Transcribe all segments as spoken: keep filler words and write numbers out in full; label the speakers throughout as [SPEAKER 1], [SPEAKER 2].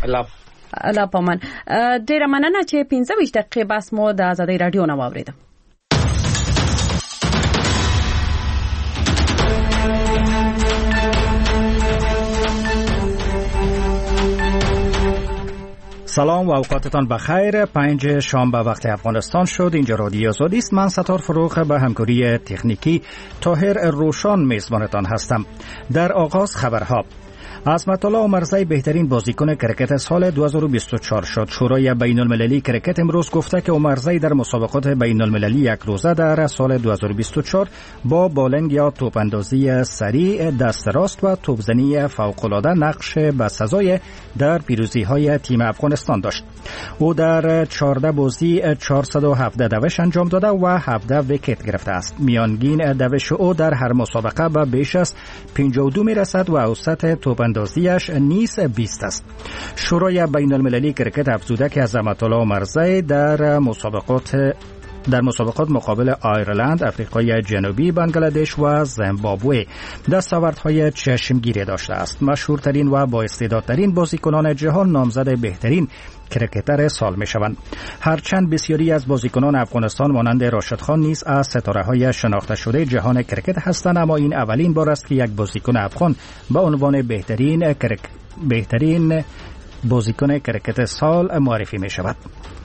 [SPEAKER 1] الله
[SPEAKER 2] الله پامان. ډیره مننه چې پنځه ویشت دقیقې بس مو د آزادۍ رادیو نه واوریدم.
[SPEAKER 3] سلام و اوقاتتان بخیر. پنج شام به وقت افغانستان شد. اینجا رادیو آزادی است. من ستار فروخ به همکاری تکنیکی طاهر روشان میزبانتان هستم. در آغاز خبرها. عصمت الله عمرزی بهترین بازیکن کرکت سال دو هزار و بیست و چهار شد. شورای بین المللی کرکت امروز گفته که عمرزی در مسابقات بین المللی یک روزه در سال دو هزار و بیست و چهار با بالنگ یا توپ اندازی سریع، دست راست و توپزنی فوق العاده نقش بسزای در پیروزی های تیم افغانستان داشت. او در چهارده بازی چهارصد و هفده دوش انجام داده و هفده ویکت گرفته است. میانگین دوش او در هر مسابقه به بیش از پنجاه و دو میرسد و اوسط توپ اندازیش نیز بیست است. شورای بین المللی کرکت افزوده که عظمت الله عمرزی در مسابقات در مسابقات مقابل آیرلند، آفریقای جنوبی، بنگلادش و زیمبابوه دستاوردهای چشمگیری داشته است. مشهورترین و بااستعدادترین بازیکنان جهان نامزد بهترین کرکتر سال می شوند. هرچند بسیاری از بازیکنان افغانستان مانند راشد خان نیز از ستاره‌های شناخته شده جهان کرکت هستند، اما این اولین بار است که یک بازیکن افغان به عنوان بهترین کرک... بهترین بازیکن کرکت سال معرفی می شود.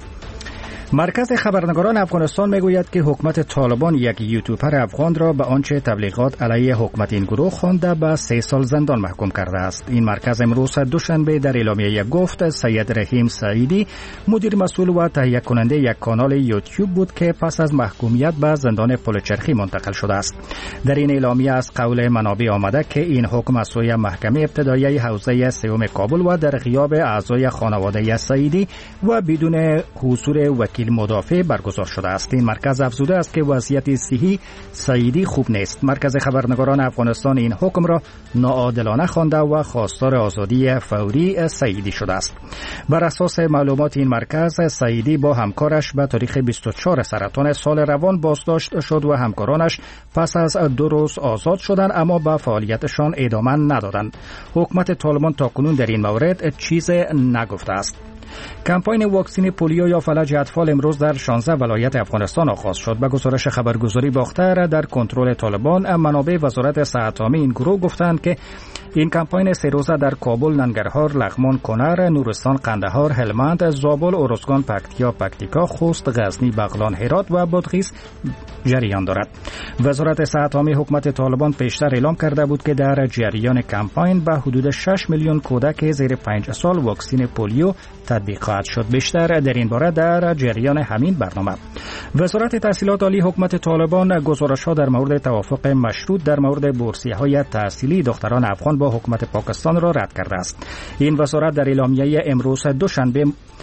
[SPEAKER 3] مرکز خبرنگاران افغانستان میگوید که حکومت طالبان یک یوتیوبر افغان را به آنچه تبلیغات علیه حکومت این گروه خوانده به سه سال زندان محکوم کرده است. این مرکز امروز دوشنبه در اعلامیه گفت سید رحیم سعیدی مدیر مسئول و تهیه کننده یک کانال یوتیوب بود که پس از محکومیت به زندان پلچرخی منتقل شده است. در این اعلامیه از قول منابع آمده که این حکم از سوی محکمه ابتدایی حوزه سوم کابل و در غیاب اعضای خانواده سعیدی و بدون حضور وکیل مدافع برگزار شده است. این مرکز افزوده است که وضعیت صحی سعیدی خوب نیست. مرکز خبرنگاران افغانستان این حکم را ناعادلانه خوانده و خواستار آزادی فوری سعیدی شده است. بر اساس معلومات این مرکز، سعیدی با همکارش به تاریخ بیست و چهار سرطان سال روان بازداشت شد و همکارانش پس از دو روز آزاد شدند، اما به فعالیتشان ادامه ندادند. حکومت طالبان تاکنون در این مورد چیز نگفته است. کمپاین واکسن پولیو یا فلج اطفال امروز در شانزده ولایت افغانستان آغاز شد. به گزارش خبرگزاری باختر در کنترل طالبان، منابع وزارت صحت عامه این گروه گفتند که این کمپاین سه روزه در کابل، ننگرهار، لغمان، کنر، نورستان، قندهار، هلمند، زابل، ارزگان، پکتیا، پکتیکا، خوست، غزنی، بغلان، هرات و بادغیس جریان دارد. وزارت صحت عامه حکومت طالبان پیشتر اعلام کرده بود که در جریان کمپاین به حدود شش میلیون کودک زیر پنج سال واکسن پولیو تطبیق خواهد شد. بیشتر در این باره در جریان همین برنامه. وزارت تحصیلات عالی حکومت طالبان گزارش‌ها در مورد توافق مشروط در مورد بورسیه‌های تحصیلی دختران افغان با حکومت پاکستان را رد کرده است. این وزارت در اعلامیه امروز دوشنبه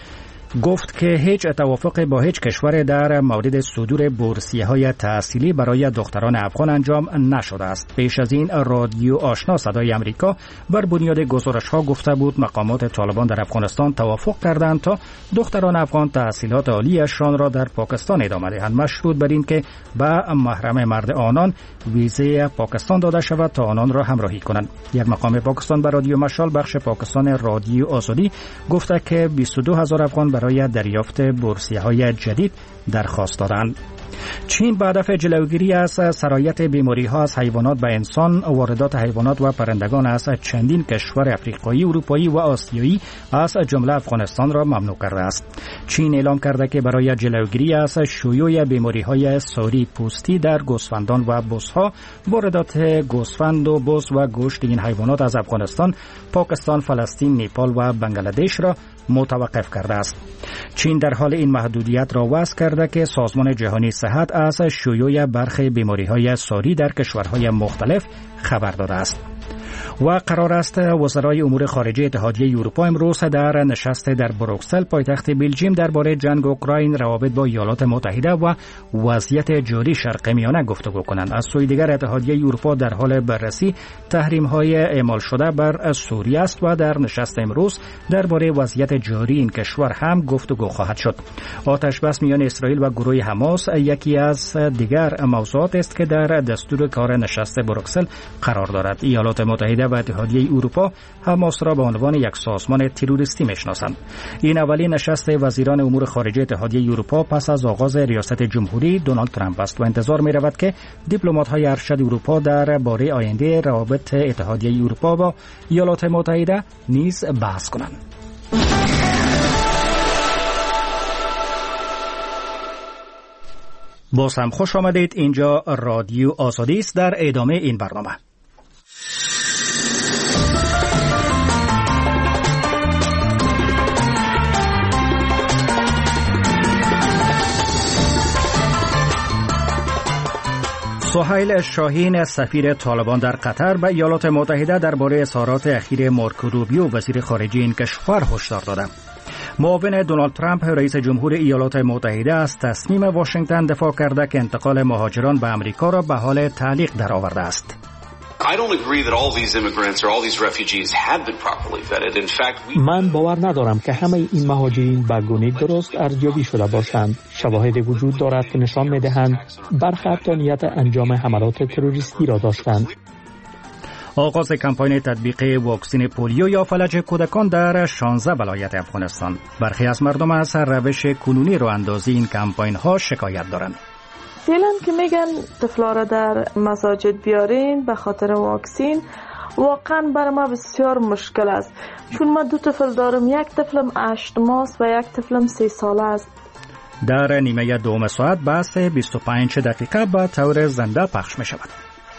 [SPEAKER 3] گفت که هیچ توافق با هیچ کشور در مورد صدور بورسیه‌های تحصیلی برای دختران افغان انجام نشده است. پیش از این رادیو آشنا صدای امریکا بر بنیاد گزارش‌ها گفته بود مقامات طالبان در افغانستان توافق کردند تا دختران افغان تحصیلات عالیشان را در پاکستان ادامه دهند، مشروط بر این که به محرم مرد آنان ویزه پاکستان داده شود تا آنان را همراهی کنند. یک مقام پاکستان بر رادیو مشال بخش پاکستان رادیو آزادی گفته که بیست و دو هزار افغان برای دریافت بورسیه‌های جدید درخواست دادند. چین به هدف جلوگیری از سرایت بیماری‌ها از حیوانات به انسان، واردات حیوانات و پرندگان از چندین کشور افریقایی، اروپایی و آسیایی از جمله افغانستان را ممنوع کرده است. چین اعلام کرده که برای جلوگیری از شیوع بیماری‌های ساری پوستی در گوسفندان و بزها، واردات گوسفند و بز و گوشت این حیوانات از افغانستان، پاکستان، فلسطین، نپال و بنگلادش را متوقف کرده است. چین در حال این محدودیت را وضع کرده که سازمان جهانی صحت از شیوع برخی بیماری‌های ساری در کشورهای مختلف خبر داده است. و قرار است وزرای امور خارجه اتحادیه اروپا امروز در نشست در بروکسل پایتخت بلژیم درباره جنگ اوکراین، روابط با ایالات متحده و وضعیت جاری شرق میانه گفتگو کنند. از سوی دیگر اتحادیه اروپا در حال بررسی تحریم‌های اعمال شده بر سوریه است و در نشست امروز درباره وضعیت جاری این کشور هم گفتگو خواهد شد. آتش بس میان اسرائیل و گروه حماس یکی از دیگر موضوعات است که در دستور کار نشست بروکسل قرار دارد. ایالات متحده متحده و اتحادیه اروپا حماس را به عنوان یک سازمان تروریستی میشناسند. این اولین نشست وزیران امور خارجه اتحادیه اروپا پس از آغاز ریاست جمهوری دونالد ترامپ است و انتظار می رود که دیپلمات‌های ارشد اروپا در باره آینده روابط اتحادیه اروپا با ایالات متحده نیز بحث کنند. باز هم خوش آمدید. اینجا رادیو آزادی است. در ادامه این برنامه سهیل شاهین سفیر طالبان در قطر به ایالات متحده درباره اظهارات اخیر مارکو روبیو وزیر خارجه این کشور هشدار داد. معاون دونالد ترامپ رئیس جمهور ایالات متحده از تصمیم واشنگتن دفاع کرده که انتقال مهاجران به امریکا را به حال تعلیق درآورده است.
[SPEAKER 1] من باور ندارم که همه این مهاجرین به گونه درست ارزیابی شده باشند. شواهد وجود دارد که نشان می‌دهند برخی حتی نیت انجام حملات تروریستی را داشتند.
[SPEAKER 3] آغاز کمپاین تطبیق واکسن پولیو یا فلج کودکان در شانزده ولایت افغانستان. برخی از مردم از روش کنونی راه اندازی این کمپاین ها شکایت دارند.
[SPEAKER 4] فعلا که میگن طفلا را در مساجد بیارین به خاطر واکسین، واقعا برای ما بسیار مشکل است، چون ما دو طفل دارم، یک طفلم هشت ماه و یک طفلم سه ساله است.
[SPEAKER 3] در نیمه دوم ساعت بحث بیست و پنج دقیقه به طور زنده پخش می شود.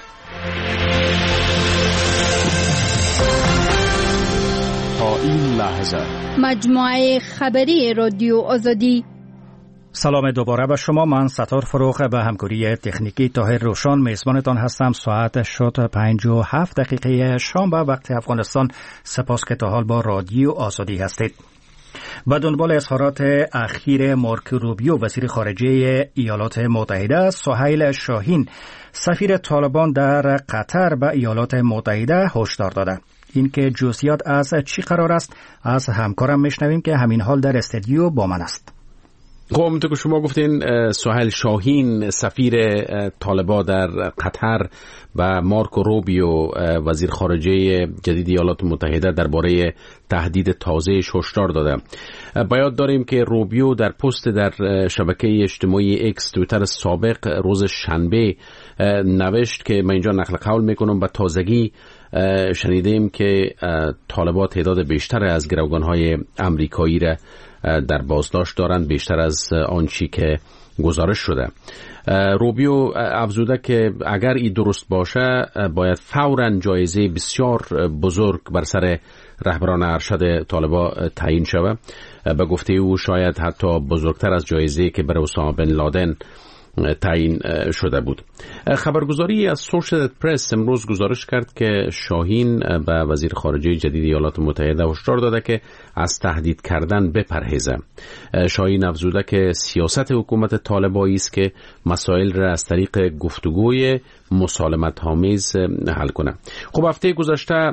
[SPEAKER 5] تا این لحظه
[SPEAKER 6] مجموعه خبری رادیو آزادی.
[SPEAKER 3] سلام دوباره به شما. من ستار فروخ به همکاری تکنیکی طاهر روشان میزبانتان هستم. ساعت شد پنج و هفت دقیقه شام به وقت افغانستان. سپاس که تا حال با رادیو آزادی هستید. به دنبال اظهارات اخیر مارکو روبیو وزیر خارجه ایالات متحده، سهیل شاهین سفیر طالبان در قطر به ایالات متحده هشدار داده. این که جزئیات از چی قرار است از همکارم میشنویم که همین حال در استودیو با من است.
[SPEAKER 5] خب همونطور که شما گفتین، سهیل شاهین سفیر طالبان در قطر و مارکو روبیو وزیر خارجه جدید ایالات متحده درباره تهدید تازه‌اش هشدار داده. باید داریم که روبیو در پست در شبکه اجتماعی اکس توییتر سابق روز شنبه نوشت که من اینجا نقل قول میکنم: به تازگی شنیدیم که طالبان تعداد بیشتر از گروگان‌های امریکایی را در بازداشت دارند، بیشتر از آنچی که گزارش شده. روبیو افزوده که اگر این درست باشه باید فوراً جایزه بسیار بزرگ بر سر رهبران ارشد طالبان تعیین شود. به گفته او شاید حتی بزرگتر از جایزه که برای اسامه بن لادن تعیین شده بود. خبرگزاری از سوشیتد پرس امروز گزارش کرد که شاهین به وزیر خارجه جدید ایالات متحده هشدار داده که از تهدید کردن بپرهیزه. شاهین افزوده که سیاست حکومت طالبانی است که مسائل را از طریق گفتگوی مسالمت آمیز حل کنه. خب هفته گذشته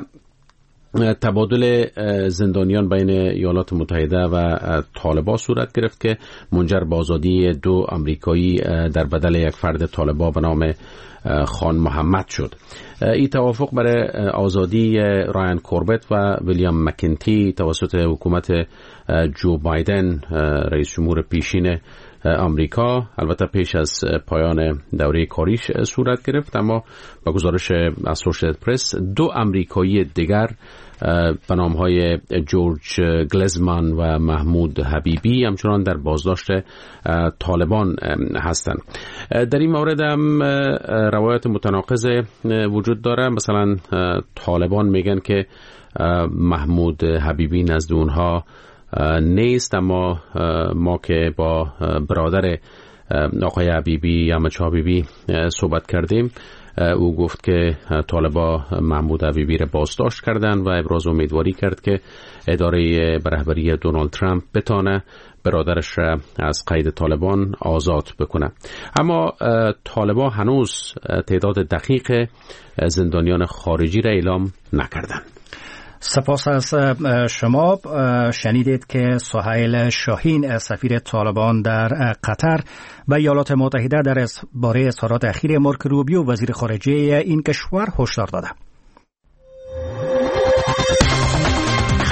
[SPEAKER 5] تبادل زندانیان بین ایالات متحده و طالبان صورت گرفت که منجر به آزادی دو آمریکایی در بدل یک فرد طالبان به نام خان محمد شد. این توافق برای آزادی رایان کوربت و ویلیام مکنتی توسط حکومت جو بایدن رئیس جمهور پیشین آمریکا البته پیش از پایان دوره کاریش صورت گرفت، اما با گزارش اسوشیتد پرس دو آمریکایی دیگر به نام‌های جورج گلزمان و محمود حبیبی همچنان در بازداشت طالبان هستند. در این مورد هم روایت متناقض وجود داره. مثلا طالبان میگن که محمود حبیبی نزد اونها نیست، اما ما که با برادر آقای حبیبی احمد حبیبی صحبت کردیم، او گفت که طالبان محمود حبیبی را بازداشت کردند و ابراز امیدواری کرد که اداره رهبری دونالد ترامپ بتانه برادرش را از قید طالبان آزاد بکنه. اما طالبان هنوز تعداد دقیق زندانیان خارجی را اعلام نکردند.
[SPEAKER 3] سپاس از شما. شنیدید که سهیل شاهین سفیر طالبان در قطر و ایالات متحده در باره اظهارات اخیر مارکو روبیو وزیر خارجه این کشور هشدار داده.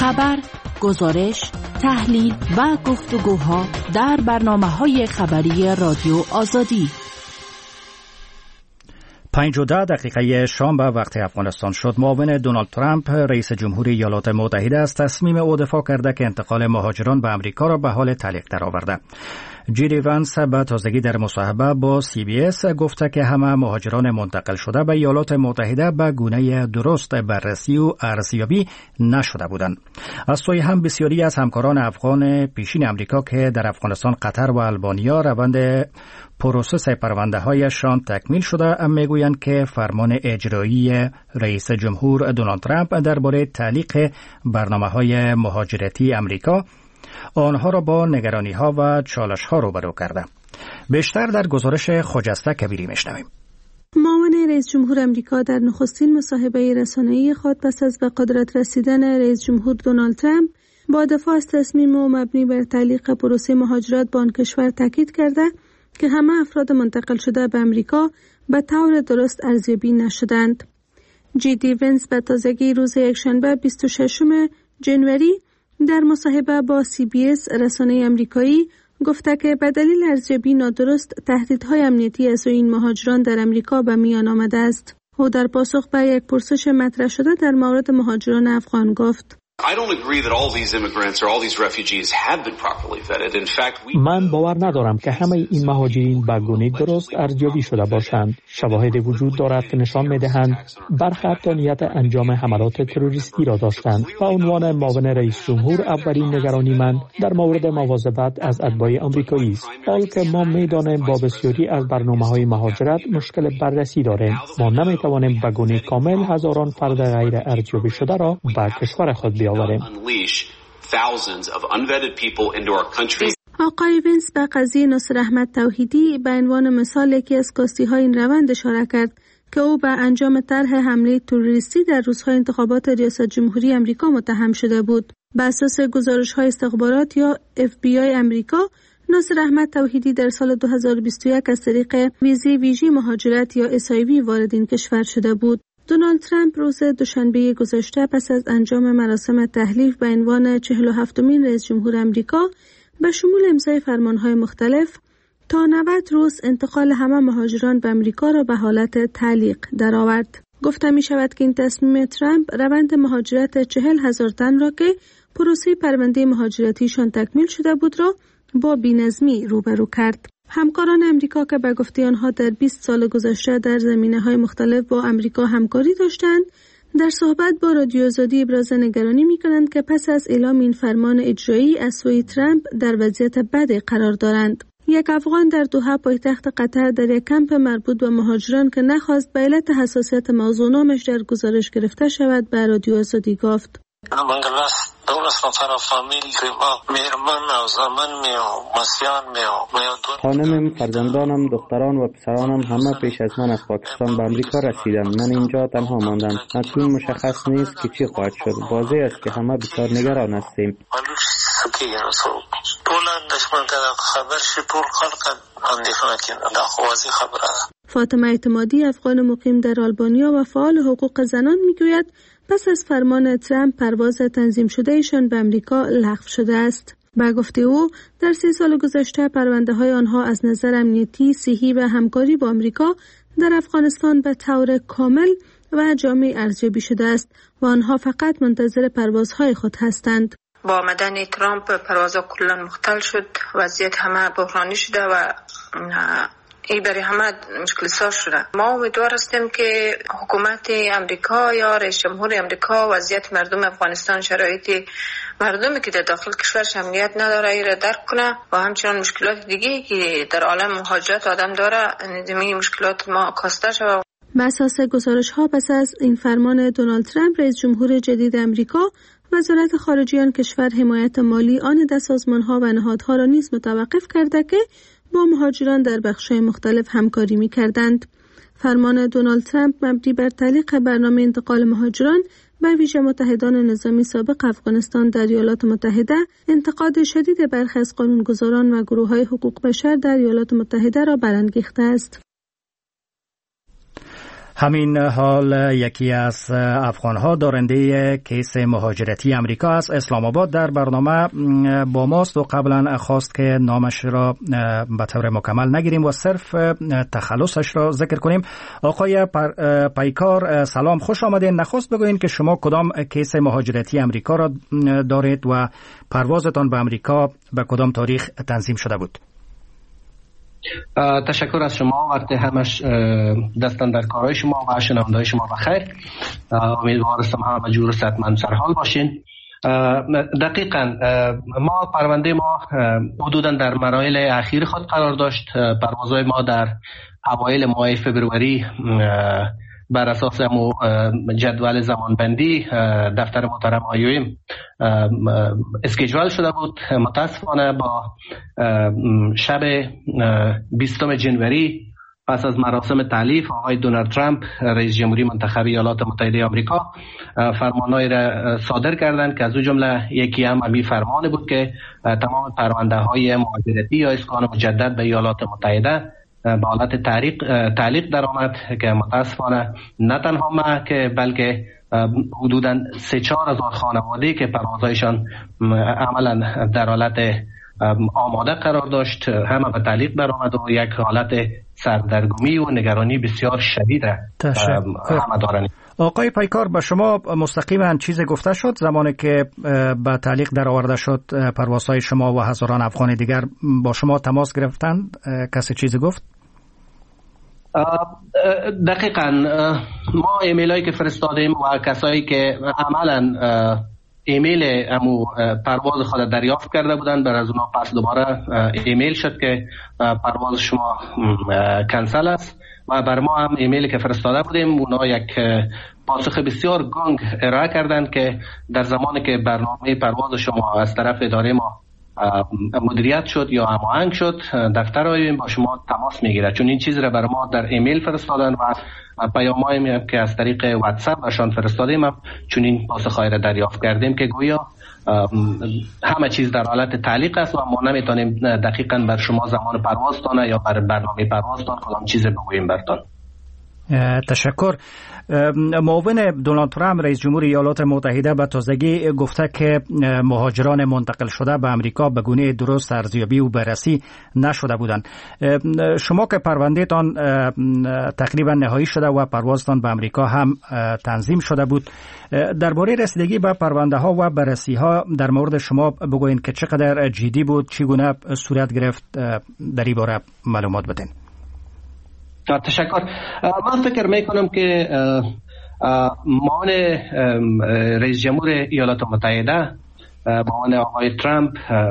[SPEAKER 7] خبر، گزارش، تحلیل و گفتگوها در برنامه‌های خبری رادیو آزادی.
[SPEAKER 3] پنج و ده دقیقه شام به وقت افغانستان شد. معاون دونالد ترامپ رئیس جمهوری ایالات متحده از تصمیم او دفاع کرده که انتقال مهاجران به امریکا را به حال تعلیق درآورده. جیدی ونس به تازگی در مصاحبه با سی بی اس گفته که همه مهاجران منتقل شده به ایالات متحده به گونه درست بررسی و ارزیابی نشده بودند. از سوی هم بسیاری از همکاران افغان پیشین امریکا که در افغانستان، قطر و البانیا روند پروسس پرونده هایشان تکمیل شده میگویند که فرمان اجرایی رئیس جمهور دونالد ترامپ درباره تعلیق برنامه‌های مهاجرتی امریکا آنها را با نگرانی ها و چالش ها روبرو کرده. بیشتر در گزارش خجسته کبیری میشنویم.
[SPEAKER 8] معاون رئیس جمهور امریکا در نخستین مصاحبه رسانه‌ای خود پس از به قدرت رسیدن رئیس جمهور دونالد ترامپ با دفاع از تصمیم او مبنی بر تعلیق پروسه مهاجرت به آن کشور تاکید کرده که همه افراد منتقل شده به امریکا به طور درست ارزیابی نشدند. جیدی ونس به تازگی روز یکشنبه بیست و ششم ژانویه در مصاحبه با سی بی اس رسانه امریکایی گفته که به دلیل ارزیابی نادرست تهدیدهای امنیتی از این مهاجران در امریکا به میان آمده است. او در پاسخ به یک پرسش مطرح شده در مورد مهاجران افغان گفت:
[SPEAKER 1] من باور ندارم که همه این مهاجرین به گونه درست ارزیابی شده باشند. شواهد وجود دارد که نشان می‌دهند برخی حتی نیت انجام حملات تروریستی را داشتند. به عنوان معاون رئیس جمهور اولین نگرانی من در مورد مواظبت از اتباع آمریکایی است. حال که ما می‌دانیم با بسیاری از برنامه‌های مهاجرت مشکل بررسی داریم. ما نمی‌توانیم به گونه کامل هزاران فرد غیر ارزیابی شده را به کشور خود بیاوریم.
[SPEAKER 8] آقای ونس به قضیه ناصر احمد توحیدی به عنوان مثال یکی از کاستی های این روند اشاره کرد که او به انجام طرح حمله تروریستی در روزهای انتخابات ریاست جمهوری امریکا متهم شده بود. بر اساس گزارش‌های استخبارات یا اف بی آی امریکا، ناصر احمد توحیدی در سال دو هزار و بیست و یک از طریق ویزی ویژه مهاجرت یا اس آی وی وارد این کشور شده بود. دونالد ترامپ روز دوشنبه گذشته پس از انجام مراسم تحلیف به عنوان چهل و هفتمین رئیس جمهور امریکا به شمول امضای فرمانهای مختلف تا نود روز انتقال همه مهاجران به امریکا را به حالت تعلیق درآورد. گفته می شود که این تصمیم ترامپ روند مهاجرت چهل هزار تن را که پروسه پرونده مهاجرتیشان تکمیل شده بود را با بی‌نظمی روبرو کرد. همکاران امریکا که به گفته آنها در بیست سال گذشته در زمینه‌های مختلف با امریکا همکاری داشتند، در صحبت با رادیو آزادی ابراز نگرانی می‌کنند که پس از اعلام این فرمان اجرایی از سوی ترامپ در وضعیت بدی قرار دارند. یک افغان در دوحه پایتخت قطر در یک کمپ مربوط به مهاجران که نخواست به علت حساسیت موضوع نامش در گزارش گرفته شود به رادیو آزادی گفت:
[SPEAKER 9] خانمم، فرزندانم، دختران و پسرانم همه پیش از من از پاکستان به امریکا رسیدند. من اینجا تنها ماندم. اکنون مشخص نیست که چی خواهد شد. واضح است که همه بسیار نگران هستیم.
[SPEAKER 8] فاطمه اعتمادی، افغان مقیم در آلبانیا و فعال حقوق زنان میگوید پس از فرمان ترامپ پرواز تنظیم شده ایشان به امریکا لغو شده است. به گفته او در سی سال گذشته پرونده های آنها از نظر امنیتی، صحی و همکاری با امریکا در افغانستان به طور کامل و جامع ارزیابی شده است و آنها فقط منتظر پروازهای خود هستند.
[SPEAKER 10] با آمدن ترامپ پروازها کلا مختل شد، وضعیت همه بحرانی شده و این برای همه مشکل ساز شده. ما امیدوار هستیم که حکومت امریکا یا رئیس جمهور امریکا وضعیت مردم افغانستان، شرایط مردمی که در داخل کشورش امنیت نداره ای را درک کنه و همچنان مشکلات دیگه که در عالم مهاجرت آدم داره نظمی مشکلات ما کاسته شود.
[SPEAKER 8] بر اساس گزارش ها پس از این فرمان دونالد ترامپ رئیس جمهور جدید امریکا، وزارت خارجه آن کشور حمایت مالی آن ده سازمان ها و نهادها را نیز متوقف کرده که با مهاجران در بخش‌های مختلف همکاری می‌کردند. فرمان دونالد ترامپ مبنی بر تعلیق برنامه انتقال مهاجران به ویژه متحدان نظامی سابق افغانستان در ایالات متحده، انتقاد شدید برخی از قانونگذاران و گروه‌های حقوق بشر در ایالات متحده را برانگیخته است.
[SPEAKER 3] همین حال یکی از افغان‌ها دارنده کیس مهاجرتی امریکا از اسلام آباد در برنامه با ماست و قبلا خواست که نامش را به طور مکمل نگیریم و صرف تخلصش را ذکر کنیم. آقای پیکار سلام، خوش آمدین. نخست بگوین که شما کدام کیس مهاجرتی امریکا را دارید و پروازتان به امریکا به کدام تاریخ تنظیم شده بود؟
[SPEAKER 11] تشکر از شما. وقت همش دستان در کارهای شما و شنونده‌های شما بخیر. امیدوار هستم همه جور صحتمند سرحال باشین. دقیقاً ما پرونده ما حدوداً در مراحل اخیر خود قرار داشت. پروازهای ما در اوایل ماه فبروری بر اساس جدول زمانبندی دفتر محترم آیویم اسکیجول شده بود. متاسفانه با شب بیستم جنوری پس از مراسم تالیف آقای دونالد ترامپ رئیس جمهوری منتخب ایالات متحده آمریکا فرمانهایی را صادر کردند که از اون جمله یکی هم همین فرمان بود که تمام پرونده های مهاجرتی یا اسکان مجدد به ایالات متحده به حالت تعلیق تعلیق در آمد که متاسفانه نه تنها ما که بلکه حدوداً سه چهار هزار خانواده که پروازهایشان عملا در حالت آماده قرار داشت همه به تعلیق در آمد و یک حالت سردرگمی و نگرانی بسیار شدید همه دارند.
[SPEAKER 3] آقای پیکار، به شما مستقیما چیزی گفته شد زمانی که به تعلیق در آورده شد پروازهای شما و هزاران افغان دیگر با شما تماس گرفتند؟ کسی چیزی گفت؟
[SPEAKER 11] دقیقاً ما ایمیل هایی که فرستادیم و کسایی که عملاً ایمیل امو پرواز خود دریافت کرده بودن بر از اونا پس دوباره ایمیل شد که پرواز شما کنسل است و بر ما هم ایمیلی که فرستاده بودیم اونا یک پاسخ بسیار گنگ ارائه کردند که در زمانی که برنامه پرواز شما از طرف اداره ما مدیریت شد یا هماهنگ شد دفتر آیویم با شما تماس میگیره، چون این چیز را بر ما در ایمیل فرستادن و پیام‌هایی که از طریق واتساپ برشان فرستادیم چون این پاسخ‌های را دریافت کردیم که گویا همه چیز در حالت تعلیق است و ما نمیتونیم دقیقاً بر شما زمان پروازتان یا بر برنامه پروازتان کدام چیز بگوییم برتان.
[SPEAKER 3] تشکر. معاون دونالد ترامپ رئیس جمهور ایالات متحده به تازگی گفته که مهاجران منتقل شده به امریکا به گونه درست ارزیابی و بررسی نشده بودند. شما که پروندهتان تقریبا نهایی شده و پروازتان به امریکا هم تنظیم شده بود، درباره رسیدگی به پرونده ها و بررسی ها در مورد شما بگوین که چقدر جدی بود، چگونه صورت گرفت، در این باره معلومات بدین.
[SPEAKER 11] تشکر. من فکر میکنم که معاون رئیس جمهور ایالات متحده معاون آقای ترامپ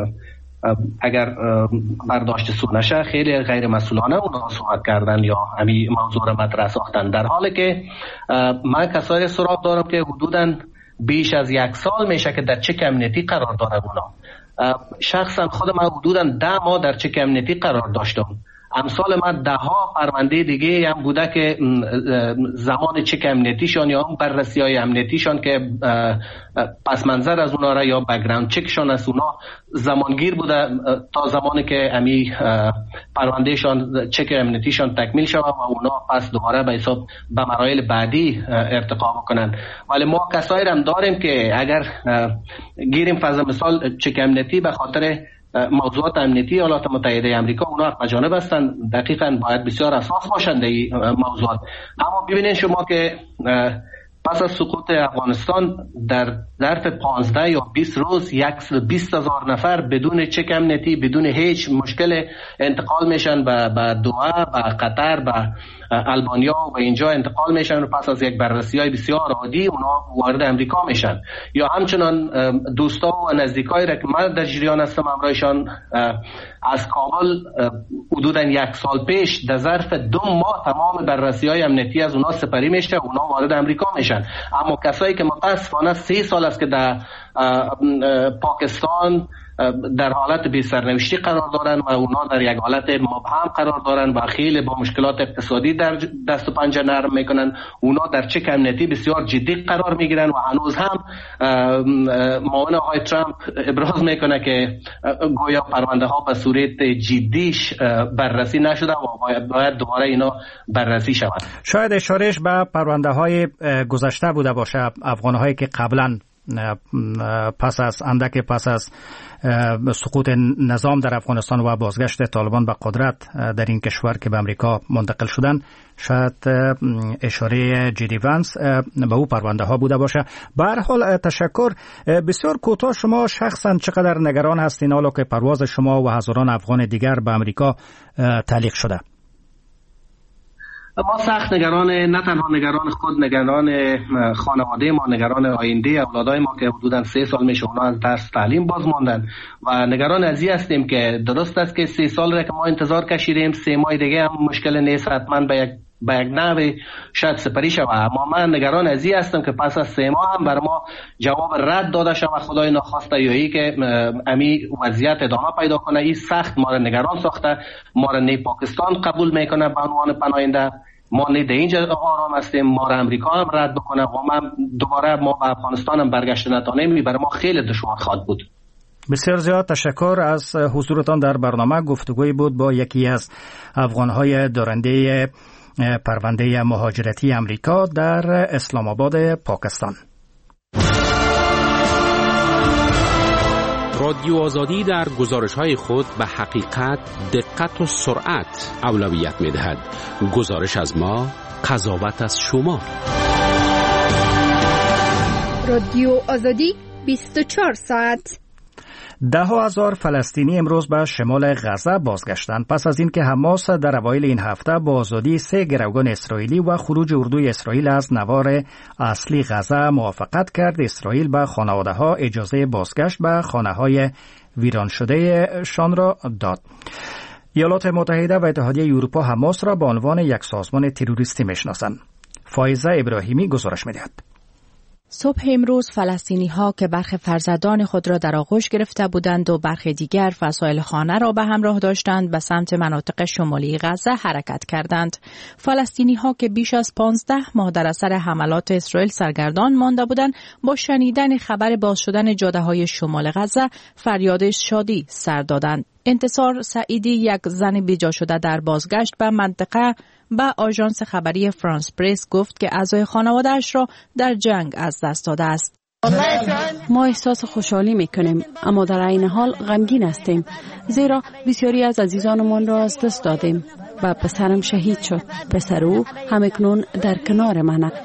[SPEAKER 11] اگر برداشت سو نشه خیلی غیر مسئولانه اونا صحبت کردن یا همین موضوع را مطرح ساختن، در حالی که من کسایی سراغ دارم که حدوداً بیش از یک سال میشه که در چک امنیتی قرار داره. اونا شخصا خود من حدوداً ده ماه در چک امنیتی قرار داشتم. امثال من ده ها پرونده دیگه هم بوده که زمان چک امنیتیشان یا هم بررسی های امنیتیشان که پس منظر از اونا را یا بک‌گراند چکشان از اونا زمانگیر بوده تا زمانی که امی پروندهشان چک امنیتیشان تکمیل شود و اونا پس دوباره به حساب به مراحل بعدی ارتقا بکنن. ولی ما کسایی هم داریم که اگر گیریم فرض مثال چک امنیتی به خاطر موضوعات امنیتی ایالات متحده آمریکا اونا حق جانب هستند، دقیقاً باید بسیار اساس باشند این موضوعات. اما ببینید شما که پس از سقوط افغانستان در ظرف پانزده یا بیست روز صد و بیست هزار نفر بدون چک امنیتی بدون هیچ مشکل انتقال میشن به به دوحه، به قطر، به آلبانیا و اینجا انتقال میشن و پس از یک بررسی‌های بسیار عادی اونا وارد امریکا میشن. یا همچنان دوستا و نزدیکایی را که من در جریان هستم همراهشان از کابل حدوداً یک سال پیش در ظرف دو ماه تمام بررسی‌های امنیتی از اونا سپری میشه، اونا وارد امریکا میشن. اما کسایی که متاسفانه سه سال است که در پاکستان در حالت بی سرنوشتی قرار دارن و اونا در یک حالت مبهم قرار دارن و خیلی با مشکلات اقتصادی در دست و پنجه نرم میکنن. اونا در چک امنیتی بسیار جدی قرار میگیرن و هنوز هم معاون آقای ترامپ ابراز میکنه که گویا پرونده ها به صورت جدیش بررسی نشده و باید دوباره اینا بررسی شود.
[SPEAKER 3] شاید اشارهش به پرونده های گذشته بوده باشه، افغان هایی که قبلا پس از اندک پس از سقوط نظام در افغانستان و بازگشت طالبان به قدرت در این کشور که به امریکا منتقل شدن، شاید اشاره جدی وانس به او پرونده ها بوده باشه. به هر حال تشکر. بسیار کوتاه، شما شخصا چقدر نگران هستین حالا که پرواز شما و هزاران افغان دیگر به امریکا تعلیق شده؟
[SPEAKER 11] ما سخت نگران، نه تنها نگران خود، نگران خانواده ما، نگران آینده اولادای ما که حدوداً سه سال میشه اونا از درس تعلیم باز ماندن و نگران از این هستیم که درست است که سه سال را که ما انتظار کشیدیم، سه ماه دیگه هم مشکل نیست، حتما به یک به یک نحوی شاید سپری شود. اما من نگران از این هستم که پس از سه ماه هم بر ما جواب رد داده شود، خدای ناخواسته، یا ای که امی وضعیت ادامه پیدا کنه. این سخت ما را نگران ساخته. ما را نه پاکستان قبول میکنه به عنوان پناهنده، ما نه در اینجا آرام هستیم، ما را امریکا هم رد بکنه و ما دوباره ما به افغانستان هم برگشت نتانیم. برای ما خیلی دشوار خواهد بود.
[SPEAKER 3] بسیار زیاد تشکر از حضورتان در برنامه. گفتگوی بود با یکی از افغانهای دارنده پرونده مهاجرتی امریکا در اسلام آباد پاکستان.
[SPEAKER 5] رادیو آزادی در گزارش‌های خود به حقیقت، دقت و سرعت اولویت می‌دهد. گزارش از ما، قضاوت از شما.
[SPEAKER 6] رادیو آزادی بیست و چهار ساعت.
[SPEAKER 3] ده هزار فلسطینی امروز به شمال غزه بازگشتند پس از اینکه حماس در اوایل این هفته با آزادی سه گروگان اسرائیلی و خروج اردوی اسرائیل از نوار اصلی غزه موافقت کرد. اسرائیل به خانواده‌ها اجازه بازگشت به خانه‌های ویران شده شان را داد. ایالات متحده و اتحادیه اروپا حماس را به عنوان یک سازمان تروریستی میشناسند. فایزه ابراهیمی گزارش می‌دهد.
[SPEAKER 12] صبح امروز فلسطینی ها که برخی فرزندان خود را در آغوش گرفته بودند و برخی دیگر وسایل خانه را به همراه داشتند به سمت مناطق شمالی غزه حرکت کردند. فلسطینی ها که بیش از پانزده ماه در اثر حملات اسرائیل سرگردان مانده بودند، با شنیدن خبر باز شدن جاده های شمال غزه فریاد شادی سر دادند. انتصار سعیدی، یک زن بیجا شده در بازگشت به منطقه، به آژانس خبری فرانس پرس گفت که اعضای خانواده‌اش را در جنگ از دست داده است.
[SPEAKER 13] ما احساس خوشحالی میکنیم اما در عین حال غمگین هستیم، زیرا بسیاری از عزیزانمان را از دست دادیم و پسرم شهید شد. پسر او همکنون در کنار من است.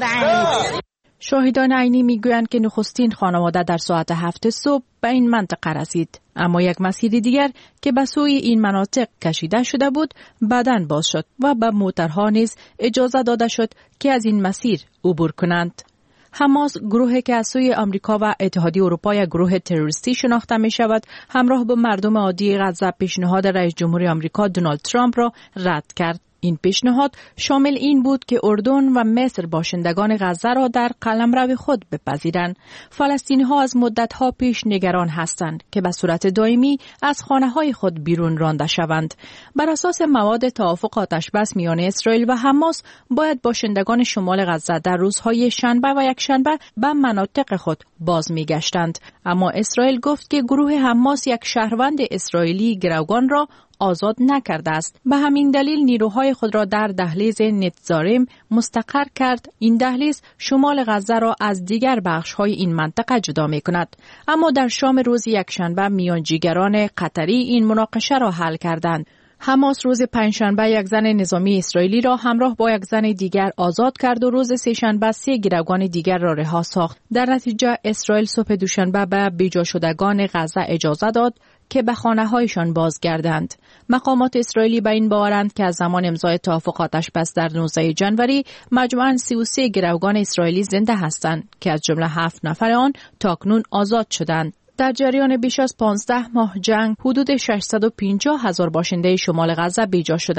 [SPEAKER 12] شاهدان عینی میگویند که نخستین خانواده در ساعت هفت صبح به این منطقه رسید، اما یک مسیر دیگر که به سوی این مناطق کشیده شده بود بعداً باز شد و به موترها نیز اجازه داده شد که از این مسیر عبور کنند. حماس، گروهی که از سوی آمریکا و اتحادیه اروپا یک گروه تروریستی شناخته می شود، همراه با مردم عادی غزه پیشنهاد رئیس جمهور آمریکا دونالد ترامپ را رد کرد. این پیشنهاد شامل این بود که اردن و مصر باشندگان غزه را در قلمرو خود بپذیرند. فلسطینی ها از مدت ها پیش نگران هستند که به صورت دائمی از خانه های خود بیرون رانده شوند. بر اساس مواد توافق آتشبس میان اسرائیل و حماس باید باشندگان شمال غزه در روزهای شنبه و یکشنبه به مناطق خود باز می گشتند، اما اسرائیل گفت که گروه حماس یک شهروند اسرائیلی گروگان را آزاد نکرده است. به همین دلیل نیروهای خود را در دهلیز نتزاریم مستقر کرد. این دهلیز شمال غزه را از دیگر بخش‌های این منطقه جدا می‌کند. اما در شام روز یکشنبه میانجیگران قطری این مناقشه را حل کردند. حماس روز پنجشنبه یک زن نظامی اسرائیلی را همراه با یک زن دیگر آزاد کرد و روز سه‌شنبه سه گروگان دیگر را رها ساخت. در نتیجه اسرائیل صبح دوشنبه به بیجا شدگان غزه اجازه داد که به خانه‌هایشان بازگردند. مقامات اسرائیلی به این باورند که از زمان امضای توافق آتشبس در نوزدهم ژانویه مجموعاً سی و سه گروگان اسرائیلی زنده هستند که از جمله هفت نفر آن تاکنون آزاد شدند. در جریان بیش از پانزده ماه جنگ حدود ششصد و پنجاه هزار باشنده شمال غزه بیجا شدند.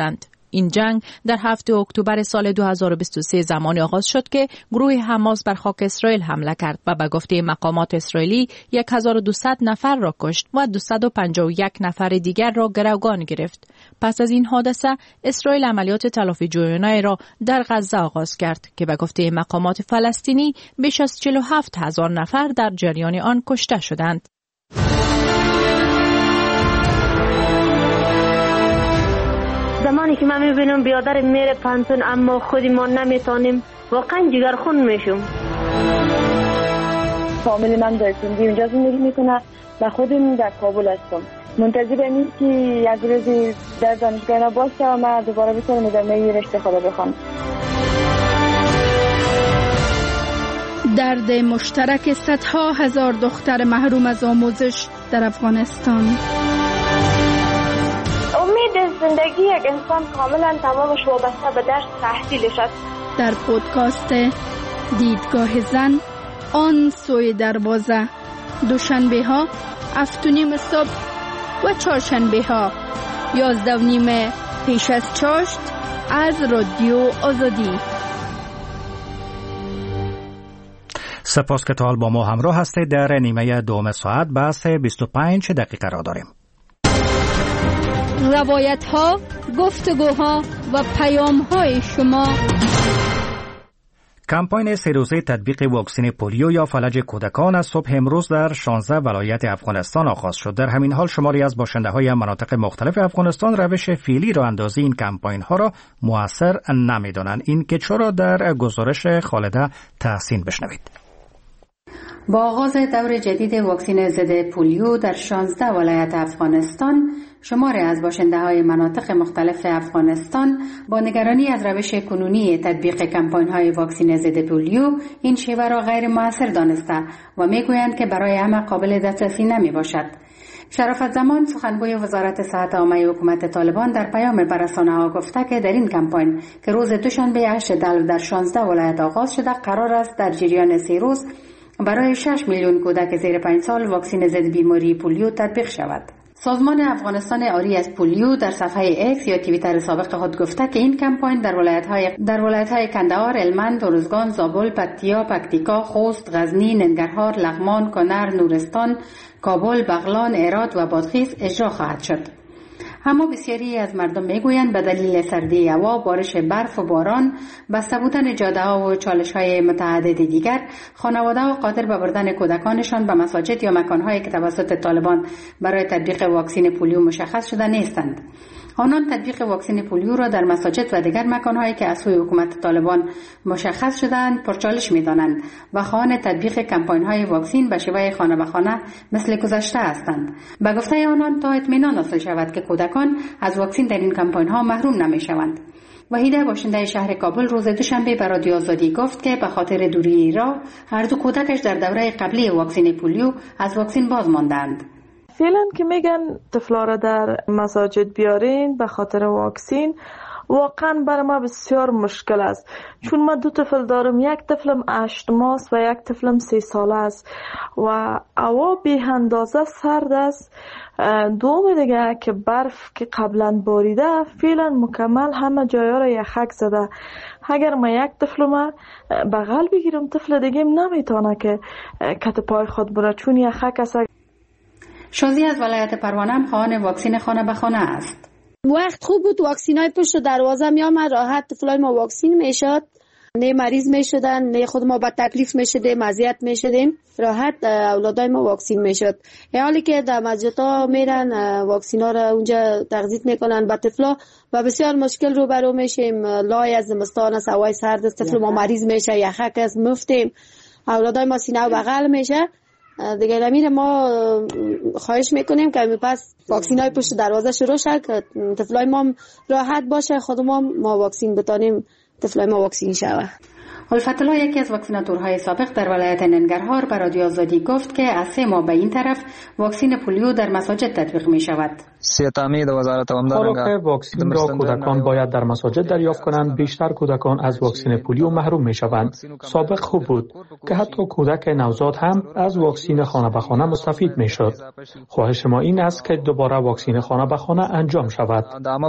[SPEAKER 12] این جنگ در هفتم اکتبر سال دو هزار و بیست و سه زمانی آغاز شد که گروه حماس بر خاک اسرائیل حمله کرد و به گفته مقامات اسرائیلی هزار و دویست نفر را کشت و دویست و پنجاه و یک نفر دیگر را گروگان گرفت. پس از این حادثه اسرائیل عملیات تلافی جویانه را در غزه آغاز کرد که به گفته مقامات فلسطینی بیش از چهل و هفت هزار نفر در جریان آن کشته شدند.
[SPEAKER 14] زمانی که من میبینم بیادر میره پنتون اما خودی ما نمیتونیم، واقعا جگرخون میشم.
[SPEAKER 15] فامیلی من در سندی اونجا زندگی میکنه و خودم در کابل هستم. منتظر اینم که یک روزی در دانشگاه باشه و من دوباره بتونم ادامه رشته خود بخوام.
[SPEAKER 6] درد مشترک صدها هزار دختر محروم از آموزش در افغانستان.
[SPEAKER 15] امید زندگی یک انسان کاملا تمامش وابسته به درس تحصیلش است.
[SPEAKER 6] در پودکاست دیدگاه زن آن سوی دروازه، دوشنبه ها هفت و نیم صبح و چهارشنبه ها یازده و نیم پیش از چاشت از رادیو آزادی.
[SPEAKER 3] سپاس که تا حال با ما همراه هستید. در نیمه دوم ساعت بحث بیست و پنج دقیقه را داریم.
[SPEAKER 6] روایت ها، گفتگوها و پیام های شما.
[SPEAKER 3] کمپاین سه روزه تطبیق واکسن پولیو یا فلج کودکان از صبح امروز در شانزده ولایت افغانستان آغاز شد. در همین حال شماری از باشنده‌های مناطق مختلف افغانستان روش فعلی را اندازی این کمپاین ها را مؤثر نمی‌دانند. این که چرا در گزارش خالده تحسین بشنوید.
[SPEAKER 16] با آغاز دور جدید واکسن ضد پولیو در شانزده ولایت افغانستان، شماری از باشنده‌های مناطق مختلف افغانستان با نگرانی از روش کنونی تطبیق کمپاین‌های واکسن ضد پولیو این شیوه را غیر مؤثر دانسته و می‌گویند که برای همه قابل دسترسی نمی‌باشد. شرافت زمان سخنگوی وزارت صحت عامه حکومت طالبان در پیام به رسانه‌ها گفته که در این کمپاین که روز دوشنبه هشت دلو در شانزده ولایت آغاز شده قرار است در جریان سه روز برای شش میلیون کودک زیر پنج سال واکسن ضد بیماری پولیو تطبیق شود. سازمان افغانستان آری از پولیو در صفحه اکس یا توییتر سابق خود گفته که این کمپاین در ولایت‌های در ولایت‌های کندهار، هلمند، ارزگان، زابل، پکتیا، پکتیکا، خوست، غزنی، ننگرهار، لغمان، کنر، نورستان، کابل، بغلان، هرات و بادغیس اجرا خواهد شد. اما بسیاری از مردم میگویند به دلیل سردی هوا، بارش برف و باران، بسته بودن جاده‌ها و چالش‌های متعدد دیگر، خانواده‌ها قادر به بردن کودکانشان به مساجد یا مکان‌هایی که توسط طالبان برای تطبیق واکسن پولیو مشخص شده نیستند. آنان تطبیق واکسن پولیو را در مساجد و دیگر مکان‌هایی که از سوی حکومت طالبان مشخص شده‌اند پرچالش می‌دانند و خواهان تطبیق کمپاین‌های واکسن به شیوه خانه به خانه مثل گذشته هستند. به گفته آنان تا اطمینان حاصل شود که کودکان از واکسن در این کمپاین‌ها محروم نمی‌شوند. وحیده باشنده شهر کابل روز دوشنبه به رادیو آزادی گفت که به خاطر دوری راه هر دو کودکش در دوره قبلی واکسن پولیو از واکسن باز ماندند.
[SPEAKER 4] فعلا که میگن طفلا را در مساجد بیارین به خاطر واکسین، واقعا برای ما بسیار مشکل است، چون ما دو طفل دارم، یک طفلم هشت ماه و یک طفلم سه ساله است و هوا بی اندازه سرد است. دوم دیگه که برف که قبلا باریده فعلا مکمل همه جایا را یخک زده. اگر ما یک طفل ما بغل بگیرم طفل دیگه نمیتونه که کت پای خود بره چون یخک است.
[SPEAKER 16] شازی از ولایت پروانه هم خواهان واکسن خانه به خانه است.
[SPEAKER 17] وقت خوب بود، واکسینای پشت دروازه می آمد، راحت طفلای ما واکسین میشد، نه مریض میشدن، نه خود ما با تکلیف میشدیم، اذیت میشدیم، راحت اولادای ما واکسین میشد. حالی که در مسجدها میرن واکسینا را اونجا تغذیه میکنن با طفلا و بسیار مشکل رو برو میشیم. لای از زمستان است، هوای سرد است، طفل ما مریض میشه، یخک است، مفتیم، اولادای ما سینه و بغل میشه. دیگه نمیره ما خواهش میکنیم که پس واکسینای پشت دروازه شروع شد که طفلای ما راحت باشه، خود ما ما واکسین بتانیم طفلای ما واکسین شوه.
[SPEAKER 16] الفت الله یکی از واکسیناتورهای سابق در ولایت ننگرهار به رادیو آزادی گفت که از سه ماه به این طرف واکسین پولیو در مساجد تطبیق می شود.
[SPEAKER 1] حالا که واکسین را کودکان باید در مساجد دریافت کنند، بیشتر کودکان از واکسین پولیو محروم می شوند. سابق خوب بود که حتی کودک نوزاد هم از واکسین خانه به خانه مستفید می شد. خواهش ما این است که دوباره واکسین خانه به خانه انجام شود.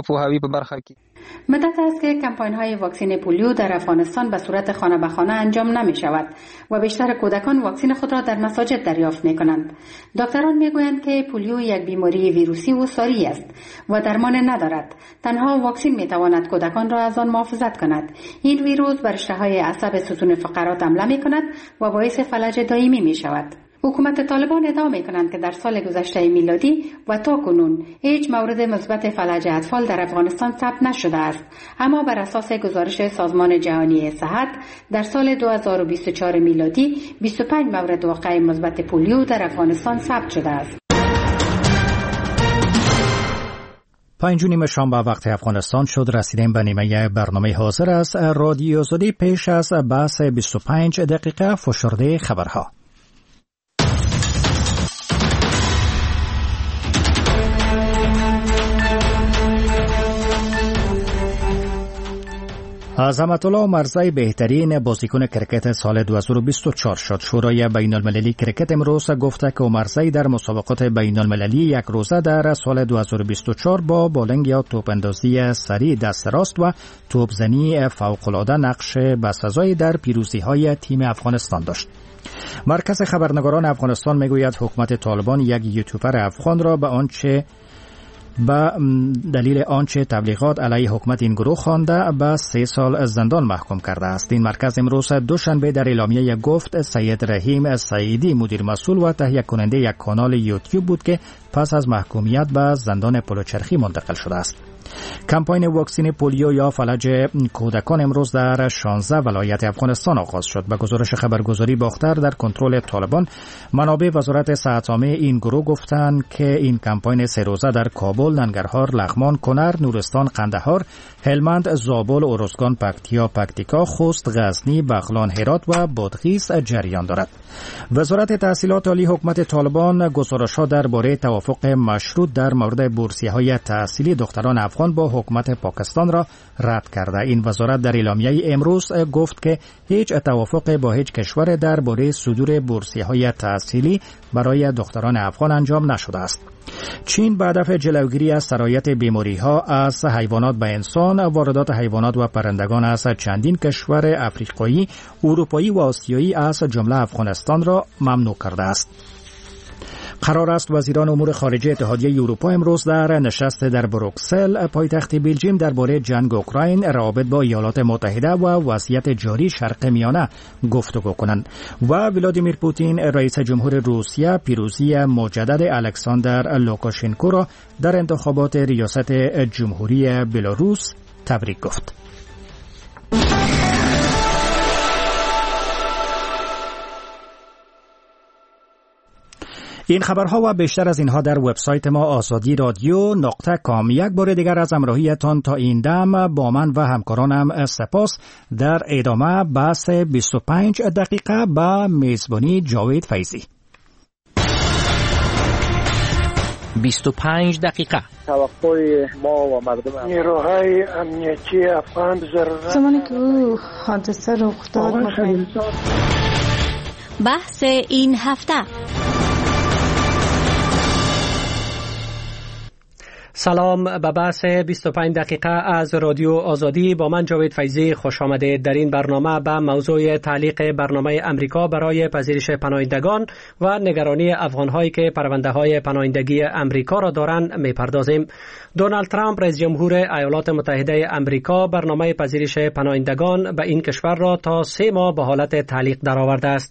[SPEAKER 16] مدت است که کمپاین های واکسین پولیو در افغانستان به صورت خانه به خانه انجام نمی شود و بیشتر کودکان واکسین خود را در مساجد دریافت می کنند. دکتران می گویند که پولیو یک بیماری ویروسی و ساری است و درمان ندارد. تنها واکسین می تواند کودکان را از آن محافظت کند. این ویروس بر رشته‌های عصب ستون فقرات حمله می کند و باعث فلج دائمی می شود. حکومت طالبان ادعا می کنند که در سال گذشته میلادی و تا کنون هیچ مورد مثبت فلج اطفال در افغانستان ثبت نشده است، اما بر اساس گزارش سازمان جهانی صحت در سال دو هزار و بیست و چهار میلادی بیست و پنج مورد واقع مثبت پولیو در افغانستان ثبت شده است.
[SPEAKER 3] پنج و نیم شام به وقت افغانستان شد. رسیدیم به نیمه برنامه حاضر است. رادیو آزادی پیش از بحث بیست و پنج دقیقه فشرده خبرها. عظمت الله عمرزی بهترین بازیکن کرکت سال دو هزار و بیست و چهار شد. شورای بین المللی کرکت امروز گفته که عمرزی در مسابقات بین المللی یک روزه در سال دو هزار و بیست و چهار با بولینگ یا توپ اندازی سری دست راست و توپ زنی فوق العاده نقش بسزایی در پیروزی های تیم افغانستان داشت. مرکز خبرنگاران افغانستان میگوید حکومت طالبان یک یوتیوبر افغان را به آنچه به دلیل آنچه تبلیغات علیه حکومت این گروه خوانده به سه سال زندان محکوم کرده است. این مرکز امروز دوشنبه در اعلامیه گفت سید رحیم سعیدی مدیر مسئول و تهیه کننده یک کانال یوتیوب بود که پس از محکومیت به زندان پلوچرخی منتقل شده است. کمپاین واکسین پولیو یا فلج کودکان امروز در شانزده ولایت افغانستان آغاز شد. به گزارش خبرگزاری باختر در کنترل طالبان، منابع وزارت صحت عامه این گروه گفتند که این کمپاین سه روزه در کابل، ننگرهار، لغمان، کنر، نورستان، قندهار، هلمند، زابل، ارزگان، پکتیا، پکتیکا، خوست، غزنی، بغلان، هرات و بادغیس جریان دارد. وزارت تحصیلات عالی حکومت طالبان گزارش‌ها درباره توافق مشروط در مورد بورسیه‌های تحصیلی دختران افغان با حکومت پاکستان را رد کرده. این وزارت در اعلامیه امروز گفت که هیچ توافق با هیچ کشور درباره صدور بورسیه‌های تحصیلی برای دختران افغان انجام نشده است. چین به هدف جلوگیری از سرایت بیماری‌ها از حیوانات به انسان، واردات حیوانات و پرندگان از چندین کشور افریقایی، اروپایی و آسیایی از جمله افغانستان را ممنوع کرده است. قرار است وزیران امور خارجه اتحادیه اروپا امروز در نشست در بروکسل پایتخت بلژیم درباره جنگ اوکراین، روابط با ایالات متحده و وضعیت جاری شرق میانه گفتگو کنند. و ولادیمیر پوتین رئیس جمهور روسیه پیروزی مجدد الکساندر لوکاشنکو را در انتخابات ریاست جمهوری بلاروس تبریک گفت. این خبرها و بیشتر از اینها در وبسایت ما آزادی رادیو نقطه کام. یک بار دیگر از همراهیتان تا این دم با من و همکارانم سپاس. در ادامه بحث بیست و پنج دقیقه با میزبانی جاوید فیضی.
[SPEAKER 18] بیست و پنج دقیقه
[SPEAKER 19] توقع ما و مردم نیروهای امنیتی افغان ضرورت
[SPEAKER 20] زمانی که او حادثه رخ داد
[SPEAKER 21] بحث این هفته.
[SPEAKER 22] سلام به بحث بیست و پنج دقیقه از رادیو آزادی. با من جاوید فیضی خوش آمدید. در این برنامه به موضوع تعلیق برنامه امریکا برای پذیرش پناهندگان و نگرانی افغان‌هایی که پرونده‌های پناهندگی امریکا را دارند می‌پردازیم. دونالد ترامپ رئیس جمهور ایالات متحده امریکا برنامه پذیرش پناهندگان به این کشور را تا سه ماه به حالت تعلیق درآورده است.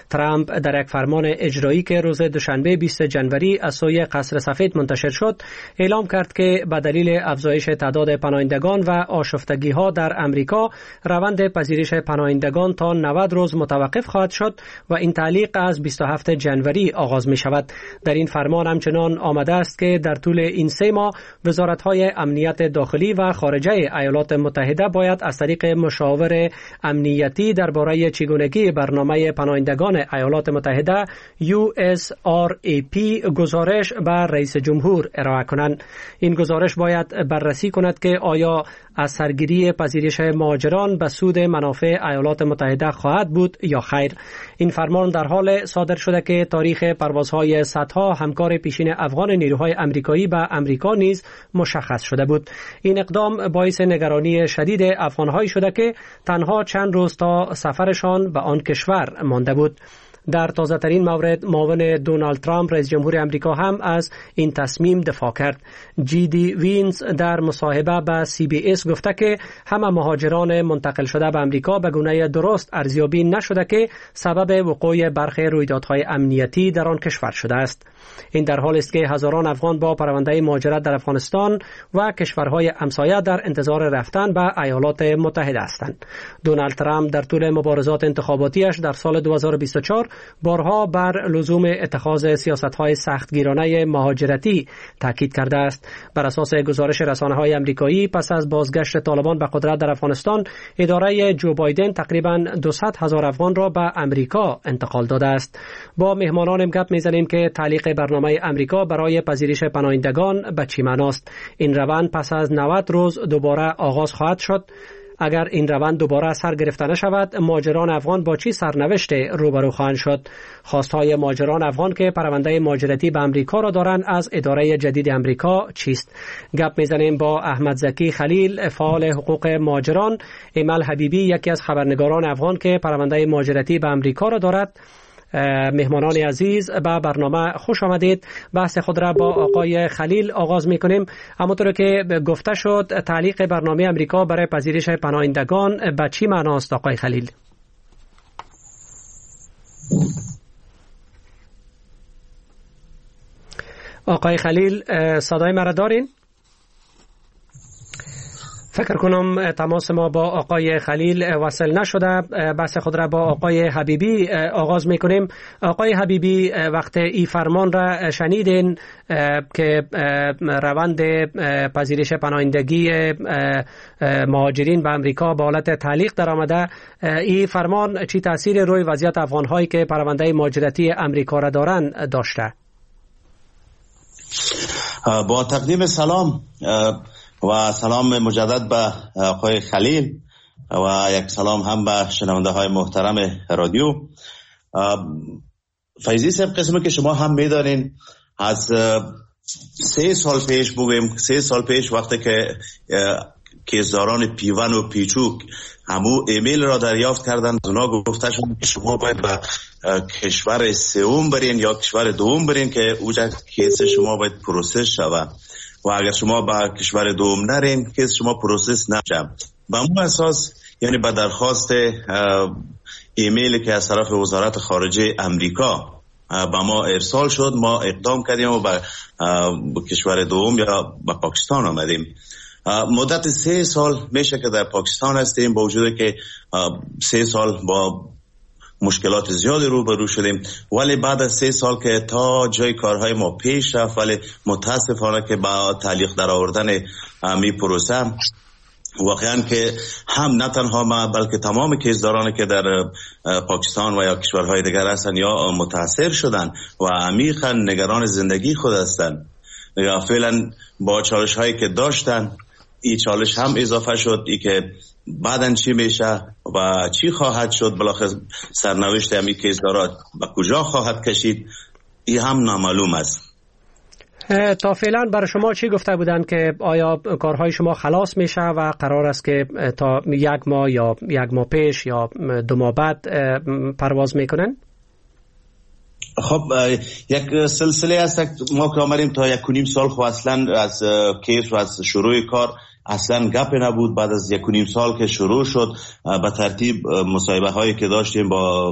[SPEAKER 22] ترامپ در یک فرمان اجرایی که روز دوشنبه بیست جنوری از سوی قصر سفید منتشر شد اعلام کرد که به دلیل افزایش تعداد پناهندگان و آشفتگی ها در امریکا روند پذیرش پناهندگان تا نود روز متوقف خواهد شد و این تعلیق از بیست و هفتم جنوری آغاز می شود. در این فرمان همچنان آمده است که در طول این سه ماه وزارت‌های امنیت داخلی و خارجه ایالات متحده باید از طریق مشاور امنیتی درباره چگونگی برنامه پناهندگان ایالات متحده یو اس آر ای پی گزارش به رئیس جمهور ارائه کنند. این گزارش باید بررسی کند که آیا از سرگیری پذیرش مهاجران به سود منافع ایالات متحده خواهد بود یا خیر. این فرمان در حال صادر شده که تاریخ پروازهای صدها همکار پیشین افغان نیروهای امریکایی به امریکا نیز مشخص شده بود. این اقدام باعث نگرانی شدید افغان‌هایی شده که تنها چند روز تا سفرشان به آن کشور مانده بود. در تازه ترین مورد معاون دونالد ترامپ رئیس جمهور امریکا هم از این تصمیم دفاع کرد. جی دی وینز در مصاحبه با سی بی اس گفته که همه مهاجران منتقل شده به امریکا به گونه درست ارزیابی نشده که سبب وقوع برخی رویدادهای امنیتی در آن کشور شده است. این در حالی است که هزاران افغان با پرونده مهاجرت در افغانستان و کشورهای همسایه در انتظار رفتن به ایالات متحده هستند. دونالد ترامپ در طول مبارزات انتخاباتیش در سال دو هزار و بیست و چهار بارها بر لزوم اتخاذ سیاست‌های سختگیرانه مهاجرتی تاکید کرده است. بر اساس گزارش رسانه‌های آمریکایی پس از بازگشت طالبان به قدرت در افغانستان، اداره جو بایدن تقریباً دویست هزار افغان را به امریکا انتقال داده است. با مهمانانم گپ می‌زنیم که تعلیق برنامه امریکا برای پذیرش پناهندگان به چه معناست. این روند پس از نود روز دوباره آغاز خواهد شد. اگر این روند دوباره سر گرفته نشود، مهاجران افغان با چه سرنوشت روبرو خواهند شد؟ خواستهای مهاجران افغان که پرونده مهاجرتی به امریکا را دارند از اداره جدید امریکا چیست؟ گپ میزنیم با احمد زکی خلیل، فعال حقوق مهاجران. ایمل حبیبی، یکی از خبرنگاران افغان که پرونده مهاجرتی به امریکا را دارد. مهمانان عزیز، به برنامه خوش آمدید. بحث خود را با آقای خلیل آغاز میکنیم. همونطور که گفته شد، تعلیق برنامه امریکا برای پذیرش پناهندگان به چی معناست آقای خلیل؟ آقای خلیل، صدای مرا دارین؟ فکر کنم تماس ما با آقای خلیل وصل نشده. بحث خود را با آقای حبیبی آغاز میکنیم. آقای حبیبی، وقت این فرمان را شنیدین که روند پذیرش پناهندگی مهاجرین به امریکا به حالت تعلیق در آمده، این فرمان چی تاثیر روی وضعیت افغان‌هایی که پرونده مهاجرتی امریکا را دارند داشته؟
[SPEAKER 2] با تقدیم سلام و سلام مجدد به آقای خلیل و یک سلام هم به شنونده های محترم رادیو. فیضی صاحب، قسمی که شما هم میدانین، از سه سال پیش بگویم سه سال پیش وقتی که کیسداران پیون و پیچوک همو ایمیل را دریافت کردن، اونا گفته شد که شما باید به کشور سوم برین یا کشور دوم برین که اوجا کیس شما باید پروسس شود و اگر شما به کشور دوم نرین کیس شما پروسس نشه. به اون اساس، یعنی به درخواست ایمیلی که از طرف وزارت خارجه امریکا به ما ارسال شد، ما اقدام کردیم و به کشور دوم یا به پاکستان آمدیم. مدت سه سال میشه که در پاکستان هستیم، با وجود که سه سال با مشکلات زیادی روبرو شدیم، ولی بعد از سه سال که تا جای کارهای ما پیش رفت، ولی متاسفانه که با تعلیق در آوردن می پروسه واقعا که هم نه تنها ما بلکه تمام کیسدارانی که در پاکستان و یا کشورهای دیگر هستند یا متاثر شدن و عمیقا نگران زندگی خود هستند. فعلا با چالش هایی که داشتن، این چالش هم اضافه شد، ای که بعدن چی میشه و چی خواهد شد، بالاخره سرنوشت همی کیسدارا به کجا خواهد کشید، این هم نامعلوم است.
[SPEAKER 22] تا فعلا برای شما چی گفته بودن که آیا کارهای شما خلاص میشه و قرار است که تا یک ماه یا یک ماه پیش یا دو ماه بعد پرواز میکنن؟
[SPEAKER 2] خب یک سلسله است. ما که آمدیم تا یک و نیم سال خب اصلا از کیس و از شروع کار اصلا گپ نبود. بعد از یک و نیم سال که شروع شد به ترتیب مصاحبه هایی که داشتیم با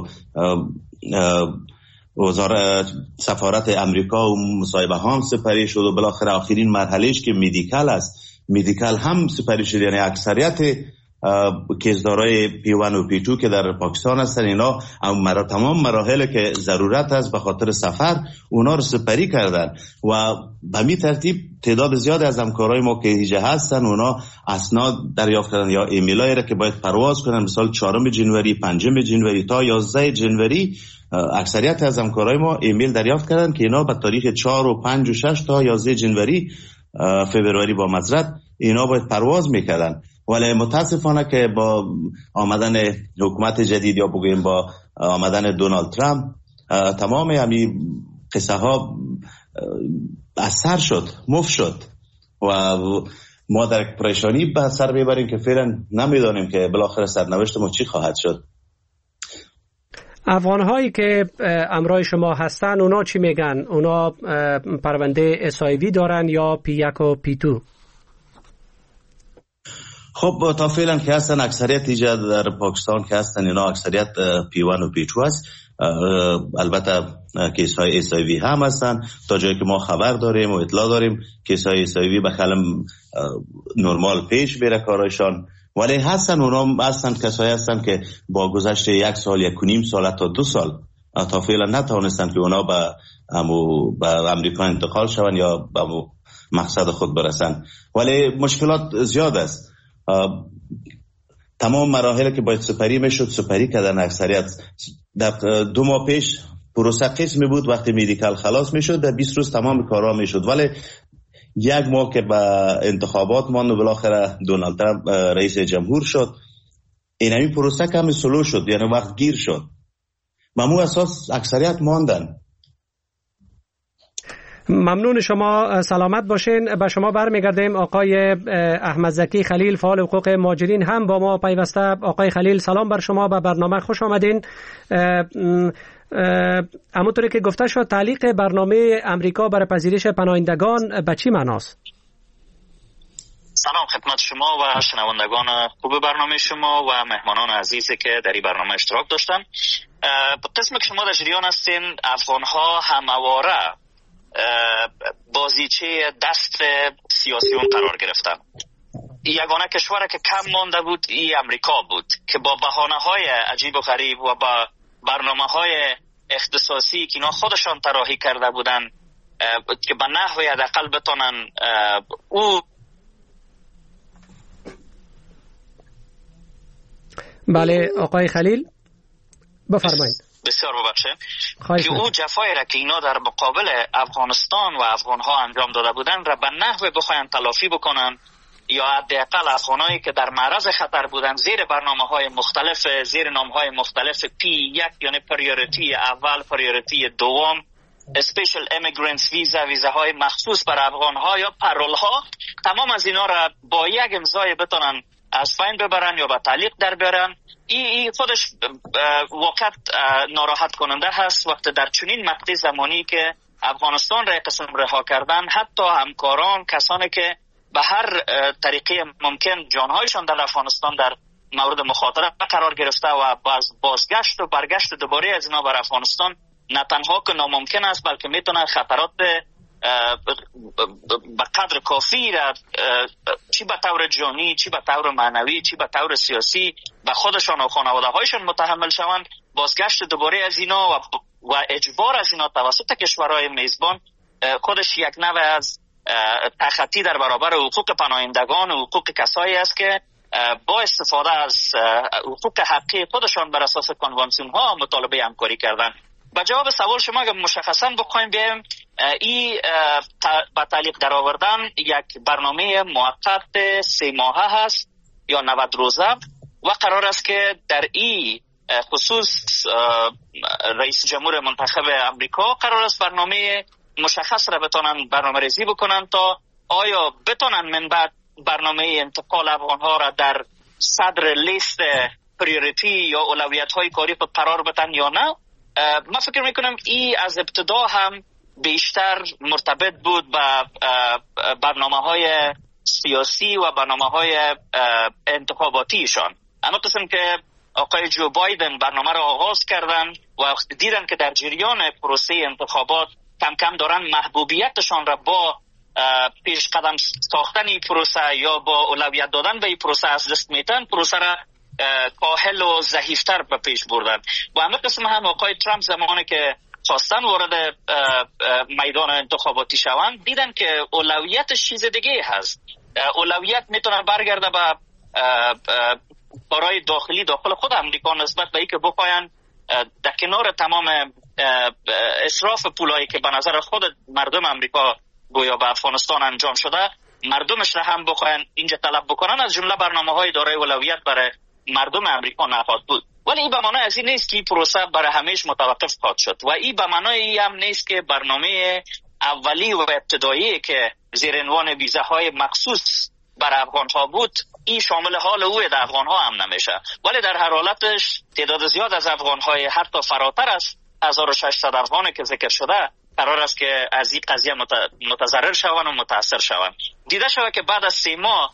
[SPEAKER 2] وزارت سفارت امریکا و مصاحبه هم سپری شد و بالاخره آخرین مرحلهش که مدیکال است، مدیکال هم سپری شد. یعنی اکثریت کیسدارای پی ون و پی دو که در پاکستان هستن اینا مرا تمام مراحل که ضرورت است به خاطر سفر اونا رو سپری کردن و به می ترتیب تعداد زیاد از همکارای ما که هیجه هستن اونا اسناد دریافت کردن یا ایمیلایی را که باید پرواز کنن، مثلا چهارم جنوری، پنجم جنوری تا یازده جنوری اکثریت از همکارای ما ایمیل دریافت کردن که اینا به تاریخ چهار و پنج و شش تا یازده جنوری فوریه با معذرت اینا باید پرواز میکردن. ولی متاسفانه که با آمدن حکومت جدید یا بگویم با آمدن دونالد ترامپ تمام همین قصه ها اثر شد، مف شد و ما در پریشانی به سر میبریم که فعلا نمیدانیم که بالاخره سرنوشت ما چی خواهد شد.
[SPEAKER 22] افغان هایی که امرای شما هستن اونا چی میگن؟ اونا پرونده اس آی وی دارن یا پی یک و پی دو؟
[SPEAKER 2] خب تا فعلا که هستن اکثریت ایجاد در پاکستان که هستن اینا اکثریت پی ون و پی دو هست. البته کیس های اس آی وی هم هستن. تا جایی که ما خبر داریم و اطلاع داریم کیس های اس آی وی به خلم نرمال پیش بره کارایشان، ولی هستن اونا هستن کسایی هستن که با گذشت یک سال، یک و نیم سال تا دو سال تا فعلا نتوانستن که اونا به امو به امریکا انتقال شون یا به مقصد خود برسن. ولی مشکلات زیاد است. تمام مراحل که باید سپری میشد سپری کردن. اکثریت در دو ماه پیش پروسه قسمی بود، وقتی مدیکال خلاص میشد در بیست روز تمام کارا میشد، ولی یک ماه که به انتخابات ماند و بالاخره دونالد ترامپ رئیس جمهور شد این همین پروسه کمی سلو شد، یعنی وقت گیر شد. ممنوع اساس اکثریت ماندن.
[SPEAKER 22] ممنون شما، سلامت باشین. به شما برمیگردیم. آقای احمد زکی خلیل فعال حقوق مهاجرین هم با ما پیوسته. آقای خلیل سلام بر شما، به برنامه خوش آمدین. همونطوری که گفته شد تعلیق برنامه امریکا برای پذیرش پناهندگان به چی معناست؟
[SPEAKER 7] سلام خدمت شما و شنوندگان خوب برنامه شما و مهمانان عزیزی که در این برنامه اشتراک داشتن. قسمی که شما در جریان هستین، افغان‌ها همواره بازیچه دست سیاسیون قرار گرفتن. یگانه کشوری که کم مانده بود ای امریکا بود که با بهانه‌های عجیب و غریب و با برنامه‌های اختصاصی که اینا خودشان طراحی کرده بودن که به نحوی حداقل بتونن او
[SPEAKER 22] بله آقای خلیل بفرمایید.
[SPEAKER 7] بسیار ببخشید که او جفایی را که اینا در مقابل افغانستان و افغانها انجام داده بودن را به نحوی بخواین تلافی بکنن یا حداقل افغانایی که در معرض خطر بودن زیر برنامه‌های مختلف، زیر نام‌های مختلف پی یک یعنی پریوریتی اول، پریوریتی دوم، اسپیشل امیگرنتس ویزا، ویزاهای مخصوص بر افغان‌ها یا پرول‌ها، تمام از اینا را با یک امضای بتونن از فین ببرن یا با تعلیق در بیارن. این ای خودش واقعا ناراحت کننده هست وقتی در چنین مقطع زمانی که افغانستان را قسم رها کردن، حتی همکاران، کسانی که به هر طریقه ممکن جانهایشان در افغانستان در مورد مخاطره قرار گرفته و باز بازگشت و برگشت دوباره از اینا بر افغانستان نه تنها که ناممکن است بلکه میتونه خطرات به قدر کافی را چی به طور جانی، چی به طور معنوی، چی به طور سیاسی به خودشان و خانواده هایشان متحمل شوند. بازگشت دوباره از اینا و, و اجبار از اینا توسط کشورهای میزبان خودش یک نوع از تخطی در برابر حقوق پناهندگان و حقوق کسایی است که با استفاده از حقوق حقی خودشان بر اساس کنوانسیون ها مطالبه همکاری کردن. با جواب سوال شما اگر مشخصا بخوایم بیایم، این با تعلیق در آوردن یک برنامه موقت سه ماهه هست یا نود روزه و قرار است که در این خصوص رئیس جمهور منتخب امریکا قرار است برنامه مشخص را بتونن برنامه ریزی بکنن تا آیا بتونن من بعد برنامه انتقال افغانها را در صدر لیست پریوریتی یا اولویت های کاری خود قرار بدن یا نه. من فکر میکنم این از ابتدا هم بیشتر مرتبط بود با برنامه های سیاسی و برنامه‌های انتخاباتیشان. اما قسم که آقای جو بایدن برنامه را آغاز کردن و دیدن که در جریان پروسه انتخابات کم کم دارن محبوبیتشان را با پیش قدم ساختن این پروسه یا با اولویت دادن به این پروسه از دست میتن، پروسه را کاهل و ضعیفتر به پیش بردن. و همه قسم هم آقای ترامپ زمانی که خواستن وارد میدان انتخاباتی شوند دیدن که اولویتش چیز دیگه هست. اولویت میتونه برگرده به برای داخلی داخل خود امریکا نسبت به اینکه بخواین در کنار تمام اسراف پولایی که به نظر خود مردم امریکا گویا به افغانستان انجام شده، مردمش را هم بخواین اینجا طلب بکنن، از جمله برنامه‌های دارای اولویت برای مردم امریکا نخواهد بود. ولی این به معنای از این نیست که این پروسه برای همیش متوقف خواهد شد و این به معنای این هم نیست که برنامه اولی و ابتدایی که زیر عنوان ویزاهای مخصوص برای افغان‌ها بود این شامل حال او در افغان‌ها هم نمیشه. ولی در هر حالتش تعداد زیاد از افغان‌های حتی فراتر از هزار و ششصد افغانی که ذکر شده قرار است که از این قضیه متضرر شوند و متاثر شوند. دیده شود که بعد از سه ماه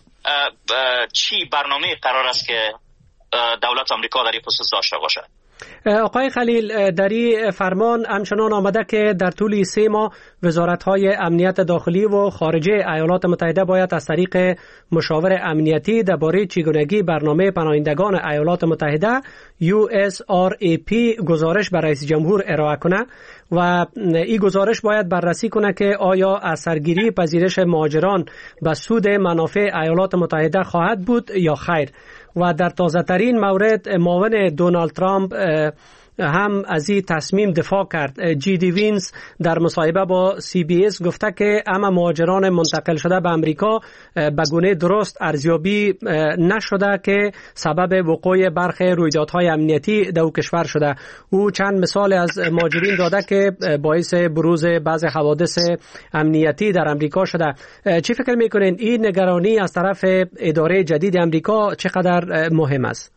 [SPEAKER 7] چی برنامه قرار است که دولت آمریکا در این خصوص داشته باشد.
[SPEAKER 22] آقای خلیل، در این فرمان همچنان آمده که در طول سه ماه وزارت‌های امنیت داخلی و خارجه ایالات متحده باید از طریق مشاور امنیتی درباره چگونگی برنامه پناهندگان ایالات متحده یو اس آر ای پی گزارش به رئیس جمهور ارائه کنه و این گزارش باید بررسی کنه که آیا اثرگیری پذیرش مهاجران به سود منافع ایالات متحده خواهد بود یا خیر. و در تازه ترین مورد معاون دونالد ترامپ هم از این تصمیم دفاع کرد. جی دی وینز در مصاحبه با سی بی اس گفته که اما مهاجران منتقل شده به امریکا به گونه درست ارزیابی نشده که سبب وقوع برخی رویدادهای امنیتی در کشور شده. او چند مثال از مهاجرین داده که باعث بروز بعض حوادث امنیتی در امریکا شده. چی فکر میکنین این نگرانی از طرف اداره جدید امریکا چقدر مهم است؟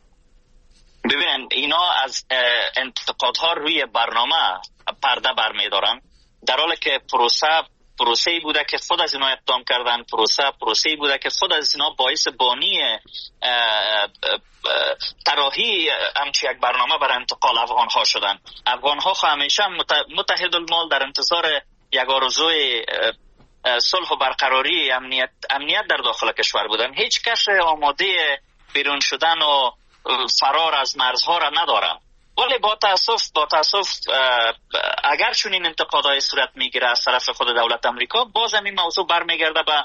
[SPEAKER 7] ببینن اینا از انتقادها روی برنامه پرده برمیدارن، در حالی که پروسه پروسه‌ای بوده که خود از اینا اقدام کردن، پروسه پروسه‌ای بوده که خود از اینا باعث بانی طراحی همچی یک برنامه برای انتقال افغان‌ها شدن. افغان‌ها همیشه متحد المال در انتظار یک آرزوی صلح و برقراری امنیت امنیت در داخل کشور بودن. هیچ کس آماده بیرون شدن و فرار از مرزها را ندارم. ولی با تاسف با تاسف اگر چون این انتقادهای صورت میگیره از طرف خود دولت امریکا، باز هم این موضوع برمیگرده به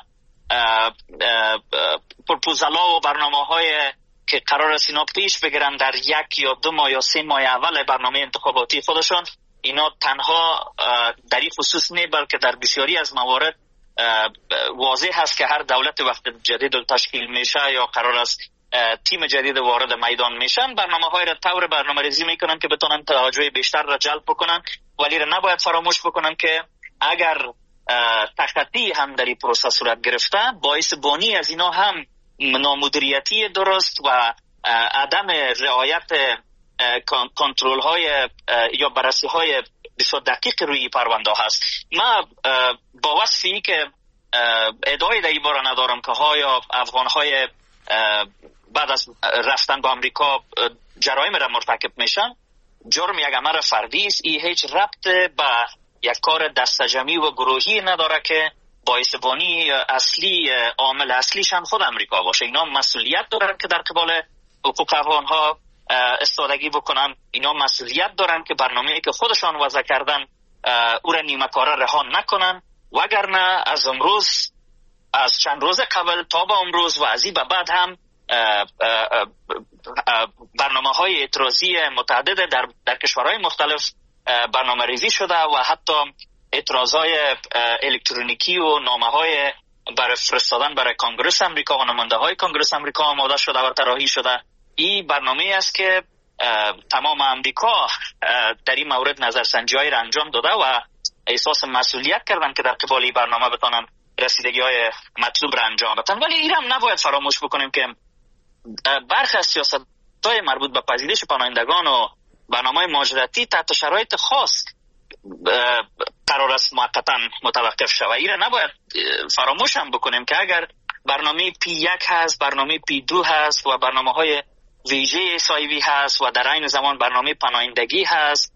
[SPEAKER 7] پروپوزال‌ها و برنامه‌های که قرار است اینا پیش بگیرن در یک یا دو ماه یا سه ماه اول برنامه انتخاباتی خودشون. اینا تنها در این خصوص نه بلکه در بسیاری از موارد واضح هست که هر دولت وقت جدید تشکیل میشه یا قرار است تیم جدید وارد میدان میشن، برنامه‌های را طور برنامه‌ریزی میکنن که بتونن توجه بیشتر را جلب بکنن. ولی را نباید فراموش بکنن که اگر تخطی هم در این پروسه صورت گرفته، باعث بانی از اینا هم نامدیریتی درست و عدم رعایت کنترل های یا بررسی های بسیار دقیق روی پرونده هست. من با وصفی که ادعای در این باره ندارم که ها افغان های بعد از رفتن به امریکا جرایم را مرتکب میشن، جرم یک عمل فردی است. این هیچ ربط به یک کار دستجمعی و گروهی نداره که باعث بانی اصلی عامل اصلیشان خود امریکا باشه. اینا مسئولیت دارن که در قبال حقوق افغان‌ها استادگی بکنن. اینا مسئولیت دارن که برنامه‌ای که خودشان وضع کردن او را نیمه کاره رها نکنن، وگرنه از امروز از چند روز قبل تا به امروز و از این به بعد هم برنامه‌های اعتراضی متعدد در در کشورهای مختلف برنامه ریزی شده و حتی اعتراضهای الکترونیکی و نامه‌های برای فرستادن برای کنگره امریکا و نماینده‌های کنگره امریکا آماده شده و طراحی شده. این برنامه‌ای است که تمام امریکا در این مورد نظرسنجی‌هایی را انجام داده و احساس مسئولیت کردن که در قبال این برنامه بتونن رسیدگی‌های مطلوب را انجام بدن. ولی این هم نباید فراموش بکنیم که برخی از سیاست‌های مربوط به پذیرش پناهندگان و برنامه‌های مهاجرتی تحت شرایط خاص قرار است موقتا متوقف شود. این نباید فراموش هم بکنیم که اگر برنامه پی یک هست، برنامه پی دو هست و برنامه های ویژه اسایوی هست و در این زمان برنامه پناهندگی هست،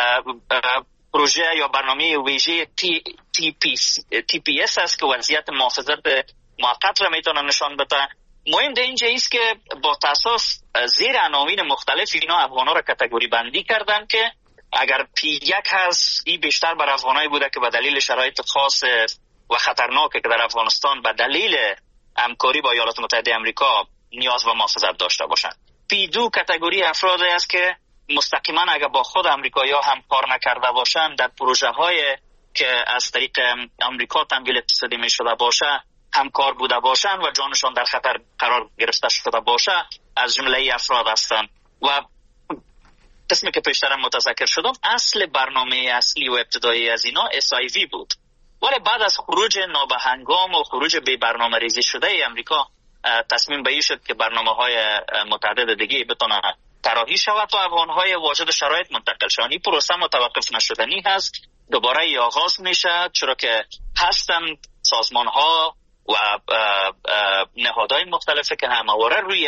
[SPEAKER 7] پروژه یا برنامه ویژه تی, تی, پی, تی پی اس هست که وضعیت محافظت موقت را میتونه نشان بده. مهم در اینجا است که با تاساس زیر عناوین مختلف اینا افغان‌ها را کاتگوری بندی کردن که اگر پی یک هست این بیشتر بر افغانایی بوده که به دلیل شرایط خاص و خطرناکه که در افغانستان به دلیل همکاری با ایالات متحده آمریکا نیاز و محافظت داشته باشند. پی دو کاتگوری افرادی است که مستقیما اگر با خود آمریکایی‌ها هم کار نکرده باشند، در پروژه های که از طریق آمریکا تمویل اقتصادی می شده باشه همکار بوده باشند و جانشان در خطر قرار گرفته شده باشه، از جمله ای افراد هستند. و قسمی که پیشترم متذکر شدم، اصل برنامه اصلی و ابتدایی از اینا اس آی وی بود، ولی بعد از خروج نابهنگام و خروج بی برنامه ریزی شده ای امریکا تصمیم به این شد که برنامه های متعدد دیگه بتونه طراحی شود و افغان‌های واجد شرایط منتقل شوند. این پروسه متوقف نشدنی هست، دوباره ای آغاز میشه، چرا که هستن سازمان‌ها و نهادهای مختلفه که همواره روی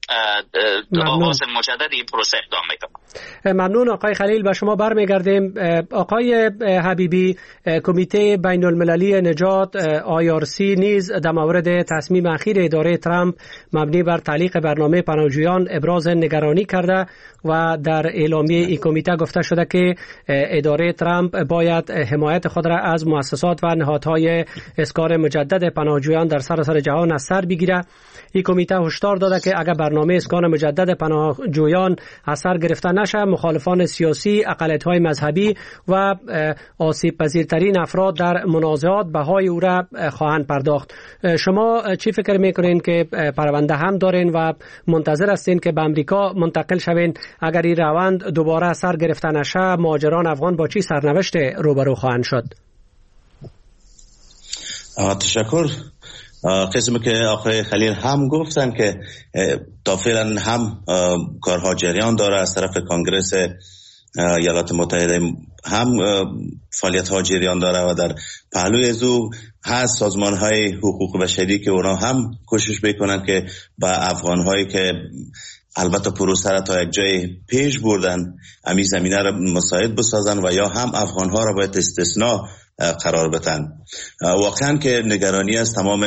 [SPEAKER 7] آغاز مجدد این پروسه اقدام میکنن.
[SPEAKER 22] ممنون آقای خلیل. به شما برمیگردیم. آقای حبیبی، کمیته بین المللی نجات آی آر سی نیز در مورد تصمیم اخیر اداره ترامپ مبنی بر تعلیق برنامه پناهجویان ابراز نگرانی کرده و در اعلامیه این کمیته گفته شده که اداره ترامپ باید حمایت خود را از مؤسسات و نهادهای اسکار مجدد پناهجویان در سراسر جهان از سر بگیره. این کمیته هشدار داده که اگر برنامه اسکان مجدد پناهجویان اثر گرفته نشه، مخالفان سیاسی، اقلیت‌های مذهبی و آسیب پذیرترین افراد در منازعات بهای او را خواهند پرداخت. شما چی فکر میکنین که پرونده هم دارین و منتظر هستین که به امریکا منتقل شوین؟ اگر این روند دوباره اثر گرفته نشه، مهاجران افغان با چی سرنوشت روبرو خواهند شد؟
[SPEAKER 2] تشکر. قسمی که آقای خلیل هم گفتن که تا فعلا هم کارها جریان داره از طرف کنگرس ایالات متحده، هم فعالیت ها جریان داره و در پهلوی از او هست سازمان های حقوق بشری که اونا هم کوشش بکنن که با افغان هایی که البته پروسه را تا یک جای پیش بردن امی زمینه را مساعد بسازن و یا هم افغان ها را باید استثناء قرار بدن. واقعا که نگرانی است تمام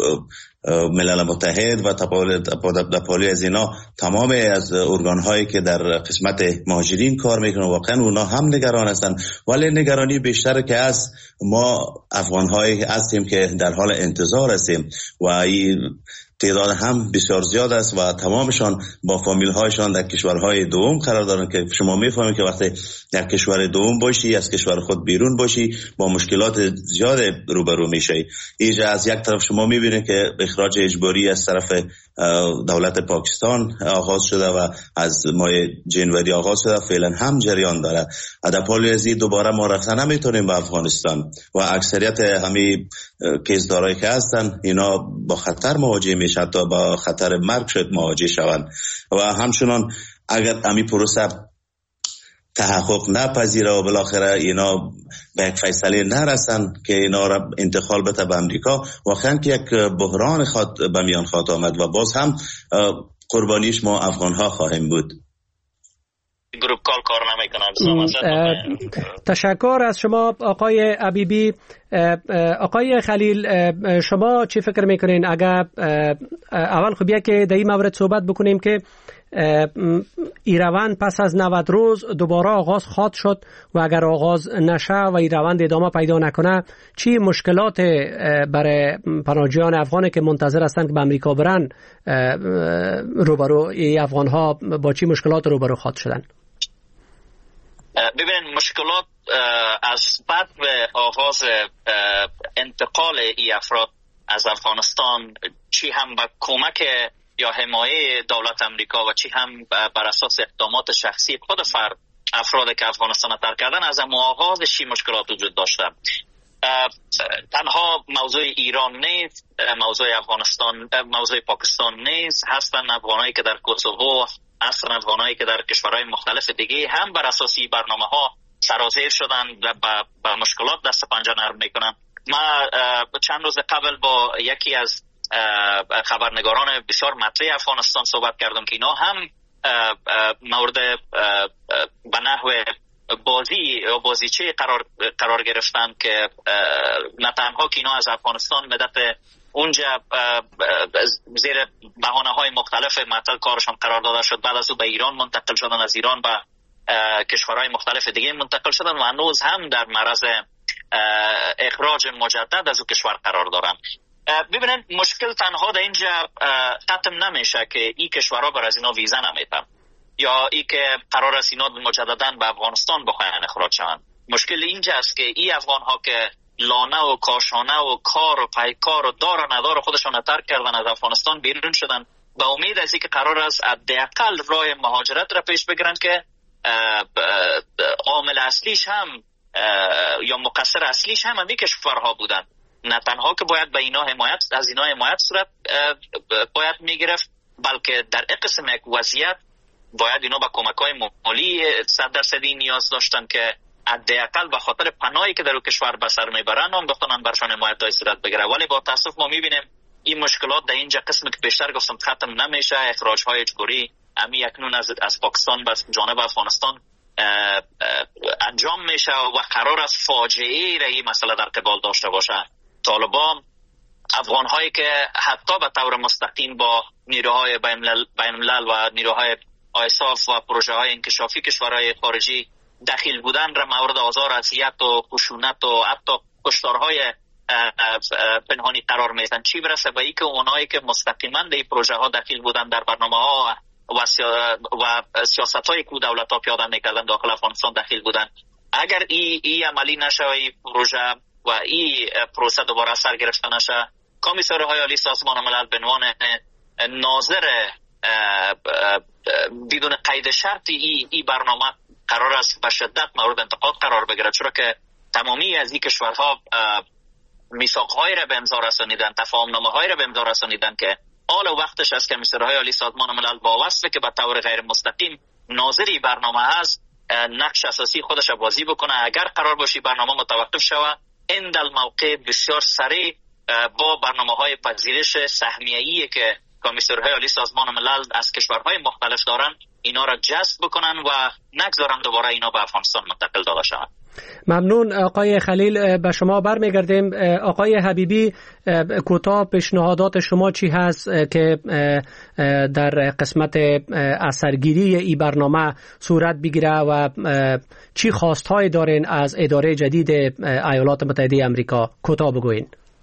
[SPEAKER 2] ملل متحد و تپالی از اینا، تمام از ارگان هایی که در قسمت مهاجرین کار میکنن، واقعا اونا هم نگران هستن، ولی نگرانی بیشتر که از ما افغان هایی هستیم که در حال انتظار هستیم و این تعداد هم بسیار زیاد است و تمامشان با فامیل هایشان در کشورهای دوم قرار دارن که شما میفهمید که وقتی در کشور دوم باشی، از کشور خود بیرون باشی، با مشکلات زیاد روبرو میشی. اینجا از یک طرف شما میبینید که اخراج اجباری از طرف دولت پاکستان آغاز شده و از ماه جنوری آغاز شده، فعلا هم جریان داره. در پالی از این دوباره ما رفتن نمیتونیم به افغانستان و اکثریت همین کیسدارایی که هستن اینا با خطر مواجه میشن، تا با خطر مرگ شد مواجه شوند و همچنان اگر همین پروسه تحقق نپذیره و بالاخره اینا به یک فیصله نرسن که اینا را انتقال بده به امریکا، واقعا که یک بحران خود به میان خواهد آمد و باز هم قربانیش ما افغان ها خواهیم بود.
[SPEAKER 7] گروپ کال کار نمیکنه.
[SPEAKER 22] تشکر از شما آقای حبیبی. آقای خلیل، شما چی فکر میکنین؟ اگر اول خب یک در این مورد صحبت بکنیم که این روند پس از نود روز دوباره آغاز خواهد شد و اگر آغاز نشه و این روند ادامه پیدا نکنه، چی مشکلات برای پناهجویان افغانی که منتظر هستند که به امریکا برن روبرو این افغان ها با چی مشکلات روبرو خواهد شدن؟
[SPEAKER 7] ببینید، مشکلات از بعد به آغاز انتقال این افراد از افغانستان، چی هم با کمک یا حمایه دولت امریکا و چی هم بر اساس اقدامات شخصی خود فرد افراد که افغانستان ترک کردن، از اون آغاز چی مشکلات وجود داشته. تنها موضوع ایران نیست، موضوع افغانستان، موضوع پاکستان نیست، هستن افغانایی که در کوسوو، هستن افغانایی که در کشورهای مختلف دیگه هم بر اساس برنامه ها سرازیر شدن و با مشکلات دست پنجه نرم میکنن. ما چند روز قبل با یکی از خبرنگاران بسیار مطرح افغانستان صحبت کردم که اینا هم مورد به نحو بازی یا بازیچه قرار قرار گرفتن که نه تنها که اینا از افغانستان مدت اونجا زیر بهانه های مختلف معطل کارشان قرار داده شد، بعد از او به ایران منتقل شدن، از ایران به کشورهای مختلف دیگه منتقل شدن و هنوز هم در معرض اخراج مجدد از او کشور قرار دارن. ببینید مشکل تنها در اینجا ختم نمیشه که این کشورها بر از اینا ویزا نمیتن یا ای که قرار است اینا مجددا به افغانستان بخواین اخراج شوند. مشکل اینجا است که این افغان ها که لانه و کاشانه و کار و پیکار و دار و ندار خودشان ترک کردن از افغانستان بیرون شدن با امید از اینکه قرار است حداقل راه مهاجرت را پیش بگیرن که عامل اصلیش هم یا مقصر اصلیش هم همین کشورها بودن. نه تنها که باید به اینا حمایت از اینا حمایت صورت باید میگرفت، بلکه در قسم یک وضعیت باید اینا با کمک‌های مالی صد درصدی نیاز داشتن که حداقل به خاطر پناهی که در اون کشور به سر میبرن هم بتونن برشان حمایت صورت بگیره. ولی با تاسف ما میبینیم این مشکلات در اینجا قسمی که بیشتر گفتم ختم نمیشه. اخراج‌های اجباری امی اکنون از از پاکستان به جانب افغانستان انجام میشه و قرار است فاجعه را این مسئله در قبال داشته باشه. طالبان افغان هایی که حتی به طور مستقیم با نیروهای بین الملل و نیروهای آیساف و پروژه های انکشافی کشورهای خارجی دخیل بودن را مورد آزار، اذیت و خشونت و حتی کشتارهای پنهانی قرار میدن، چی برسه به اینکه اونایی که مستقیما در این پروژه ها دخیل بودن در برنامه ها و, سیا... و سیاست های که دولت ها پیاده میکردن داخل افغانستان دخیل بودن. اگر این ای عملی نشه و این پروژه و این پروسه دوباره سر گرفته نشه، کمیسرهای عالی سازمان ملل به عنوان ناظر بدون قید شرطی این ای برنامه قرار است به شدت مورد انتقاد قرار بگیرد، چرا که تمامی از این کشورها میثاق‌هایی را به امضا رسانیدن، تفاهم‌نامه‌هایی را به امضا رسانیدن که آل وقتش است که کمیسرهای عالی سازمان ملل با وصفه که به طور غیر مستقیم ناظری برنامه هست نقش اساسی خودش بازی بکنه. اگر قرار باشی برنامه متوقف شود، این در موقع بسیار سریع با برنامه‌های پذیرش سهمیه‌ای که کمیسرهای عالی سازمان ملل از کشورهای مختلف دارن اینا را جذب بکنن و نگذارن دوباره اینا به افغانستان منتقل داده شوند.
[SPEAKER 22] ممنون آقای خلیل. به شما برمیگردیم. آقای حبیبی، کوتاه پیشنهادات شما چی هست که در قسمت اثرگیری این برنامه صورت بگیره و چی خواستهای دارین از اداره جدید ایالات متحده آمریکا؟ کوتاه بگوین.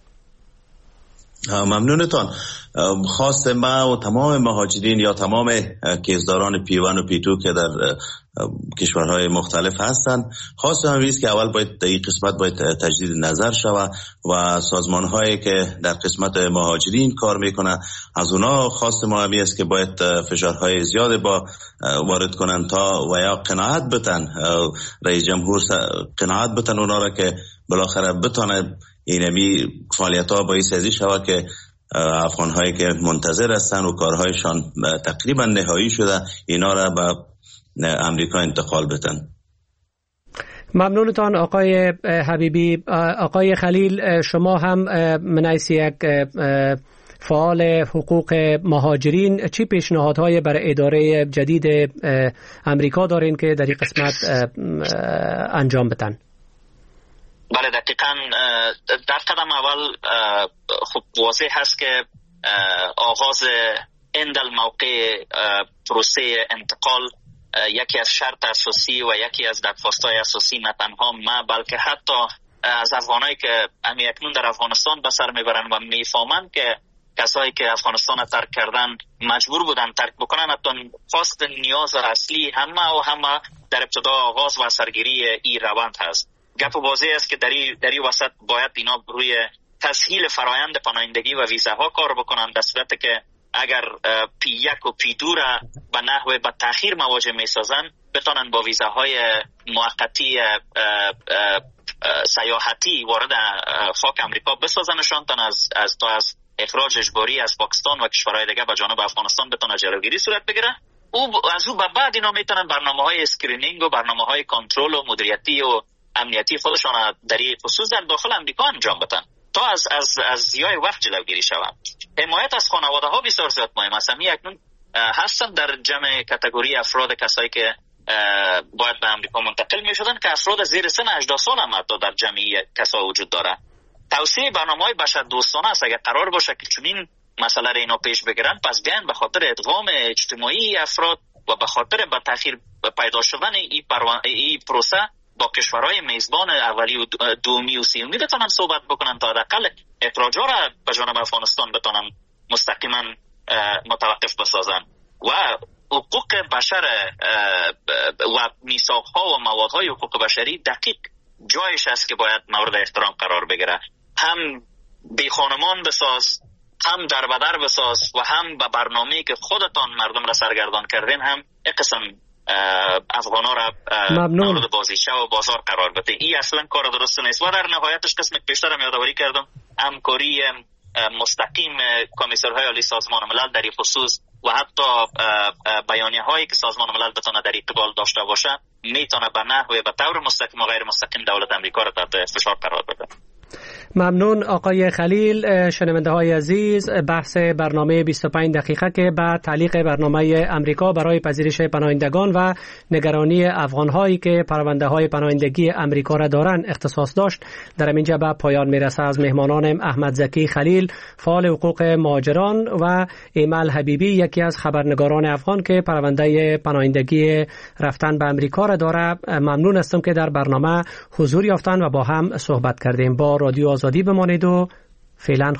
[SPEAKER 2] ممنونتان. خواست ما و تمام مهاجرین یا تمام کیسداران پیوان و پیتو که در کشورهای مختلف هستند، خواست هم است که اول باید در این قسمت باید تجدید نظر شود و سازمان‌هایی که در قسمت مهاجرین کار میکنن از اونا خواست ما هم است که باید فشارهای زیاد با وارد کنن تا و یا قناعت بتن رئیس جمهور قناعت بتن اونا را که بالاخره بتونه اینمی فعالیت ها باعث ازی شود که افغان هایی که منتظر هستن و کارهایشان تقریبا نهایی شده اینا را به امریکا انتقال بدن.
[SPEAKER 22] ممنونتان آقای حبیبی. آقای خلیل، شما هم من حیث یک فعال حقوق مهاجرین چی پیشنهادهای برای اداره جدید امریکا دارین که در این قسمت انجام بدن؟
[SPEAKER 7] بله دقیقاً. در قدم اول خب واضح هست که آغاز این در موقع پروسه انتقال یکی از شرط اساسی و یکی از درخواست‌های اساسی نه تنها ما بلکه حتی از افغانایی که همی اکنون در افغانستان به سر میبرن و میفهمن که کسایی که افغانستان ترک کردن مجبور بودن ترک بکنن، حتی خواست نیاز اصلی همه و همه در ابتدا آغاز و سرگیری این روند هست. گپ واضح است که در این وسط باید اینا روی تسهیل فرایند پناهندگی و ویزاها کار بکنن، در صورتی که اگر پی یک و پی دو را به نحو به تأخیر مواجه می سازن بتونن با ویزاهای موقتی سیاحتی وارد خاک امریکا بسازنشان تا از از تا از اخراج اجباری از پاکستان و کشورهای دیگه به جانب افغانستان بتونه جلوگیری صورت بگیره. او از او به بعد اینا میتونن برنامه‌های اسکرینینگ و برنامه‌های کنترل و مدیریتی و امنیتی خودشان در این خصوص در داخل امریکا انجام بدن تا از از از زیای وقت جلوگیری شود. حمایت از خانواده ها بسیار زیاد مهم است. می اکنون هستن در جمع کاتگوری افراد کسایی که باید به امریکا منتقل می شدن که افراد زیر سن هجده سال هم در جمعی کسا وجود داره. توسعه برنامه‌های بشر دوستانه است. اگر قرار باشه که چنین مسئله را اینا پیش بگیرن، پس بیان به خاطر ادغام اجتماعی افراد و به خاطر به تأخیر پیدا شدن این ای پروسه با کشورهای میزبان اولی و دومی و سیومی بتونن صحبت بکنن تا حداقل اخراج‌ها را به جانب افغانستان بتونن مستقیما متوقف بسازن و حقوق بشر و میثاق‌ها و موادهای حقوق بشری دقیق جایش است که باید مورد احترام قرار بگیره. هم بی خانمان بساز، هم در بدر بساز و هم به برنامه‌ای که خودتان مردم را سرگردان کردین هم یک قسم افغانا را مورد بازیچه و بازار قرار بده. این اصلا کار درست نیست. و در نهایتش قسم پیشتر هم یادآوری کردم همکاری مستقیم کمیسرهای عالی سازمان ملل در این خصوص و حتی بیانیه هایی که سازمان ملل بتونه در قبال داشته باشه میتونه به نحو به طور مستقیم و غیر مستقیم دولت امریکا را تحت فشار قرار بده.
[SPEAKER 22] ممنون آقای خلیل. شنونده های عزیز، بحث برنامه بیست و پنج دقیقه که به تعلیق برنامه امریکا برای پذیرش پناهندگان و نگرانی افغان هایی که پرونده های پناهندگی امریکا را دارند اختصاص داشت در اینجا به پایان میرسه. از مهمانانم احمد زکی خلیل، فعال حقوق مهاجران، و ایمل حبیبی، یکی از خبرنگاران افغان که پرونده پناهندگی رفتن به امریکا را داره، ممنون هستم که در برنامه حضور یافتن و با هم صحبت کردیم. با رادیو آزادی بمانید و فعلا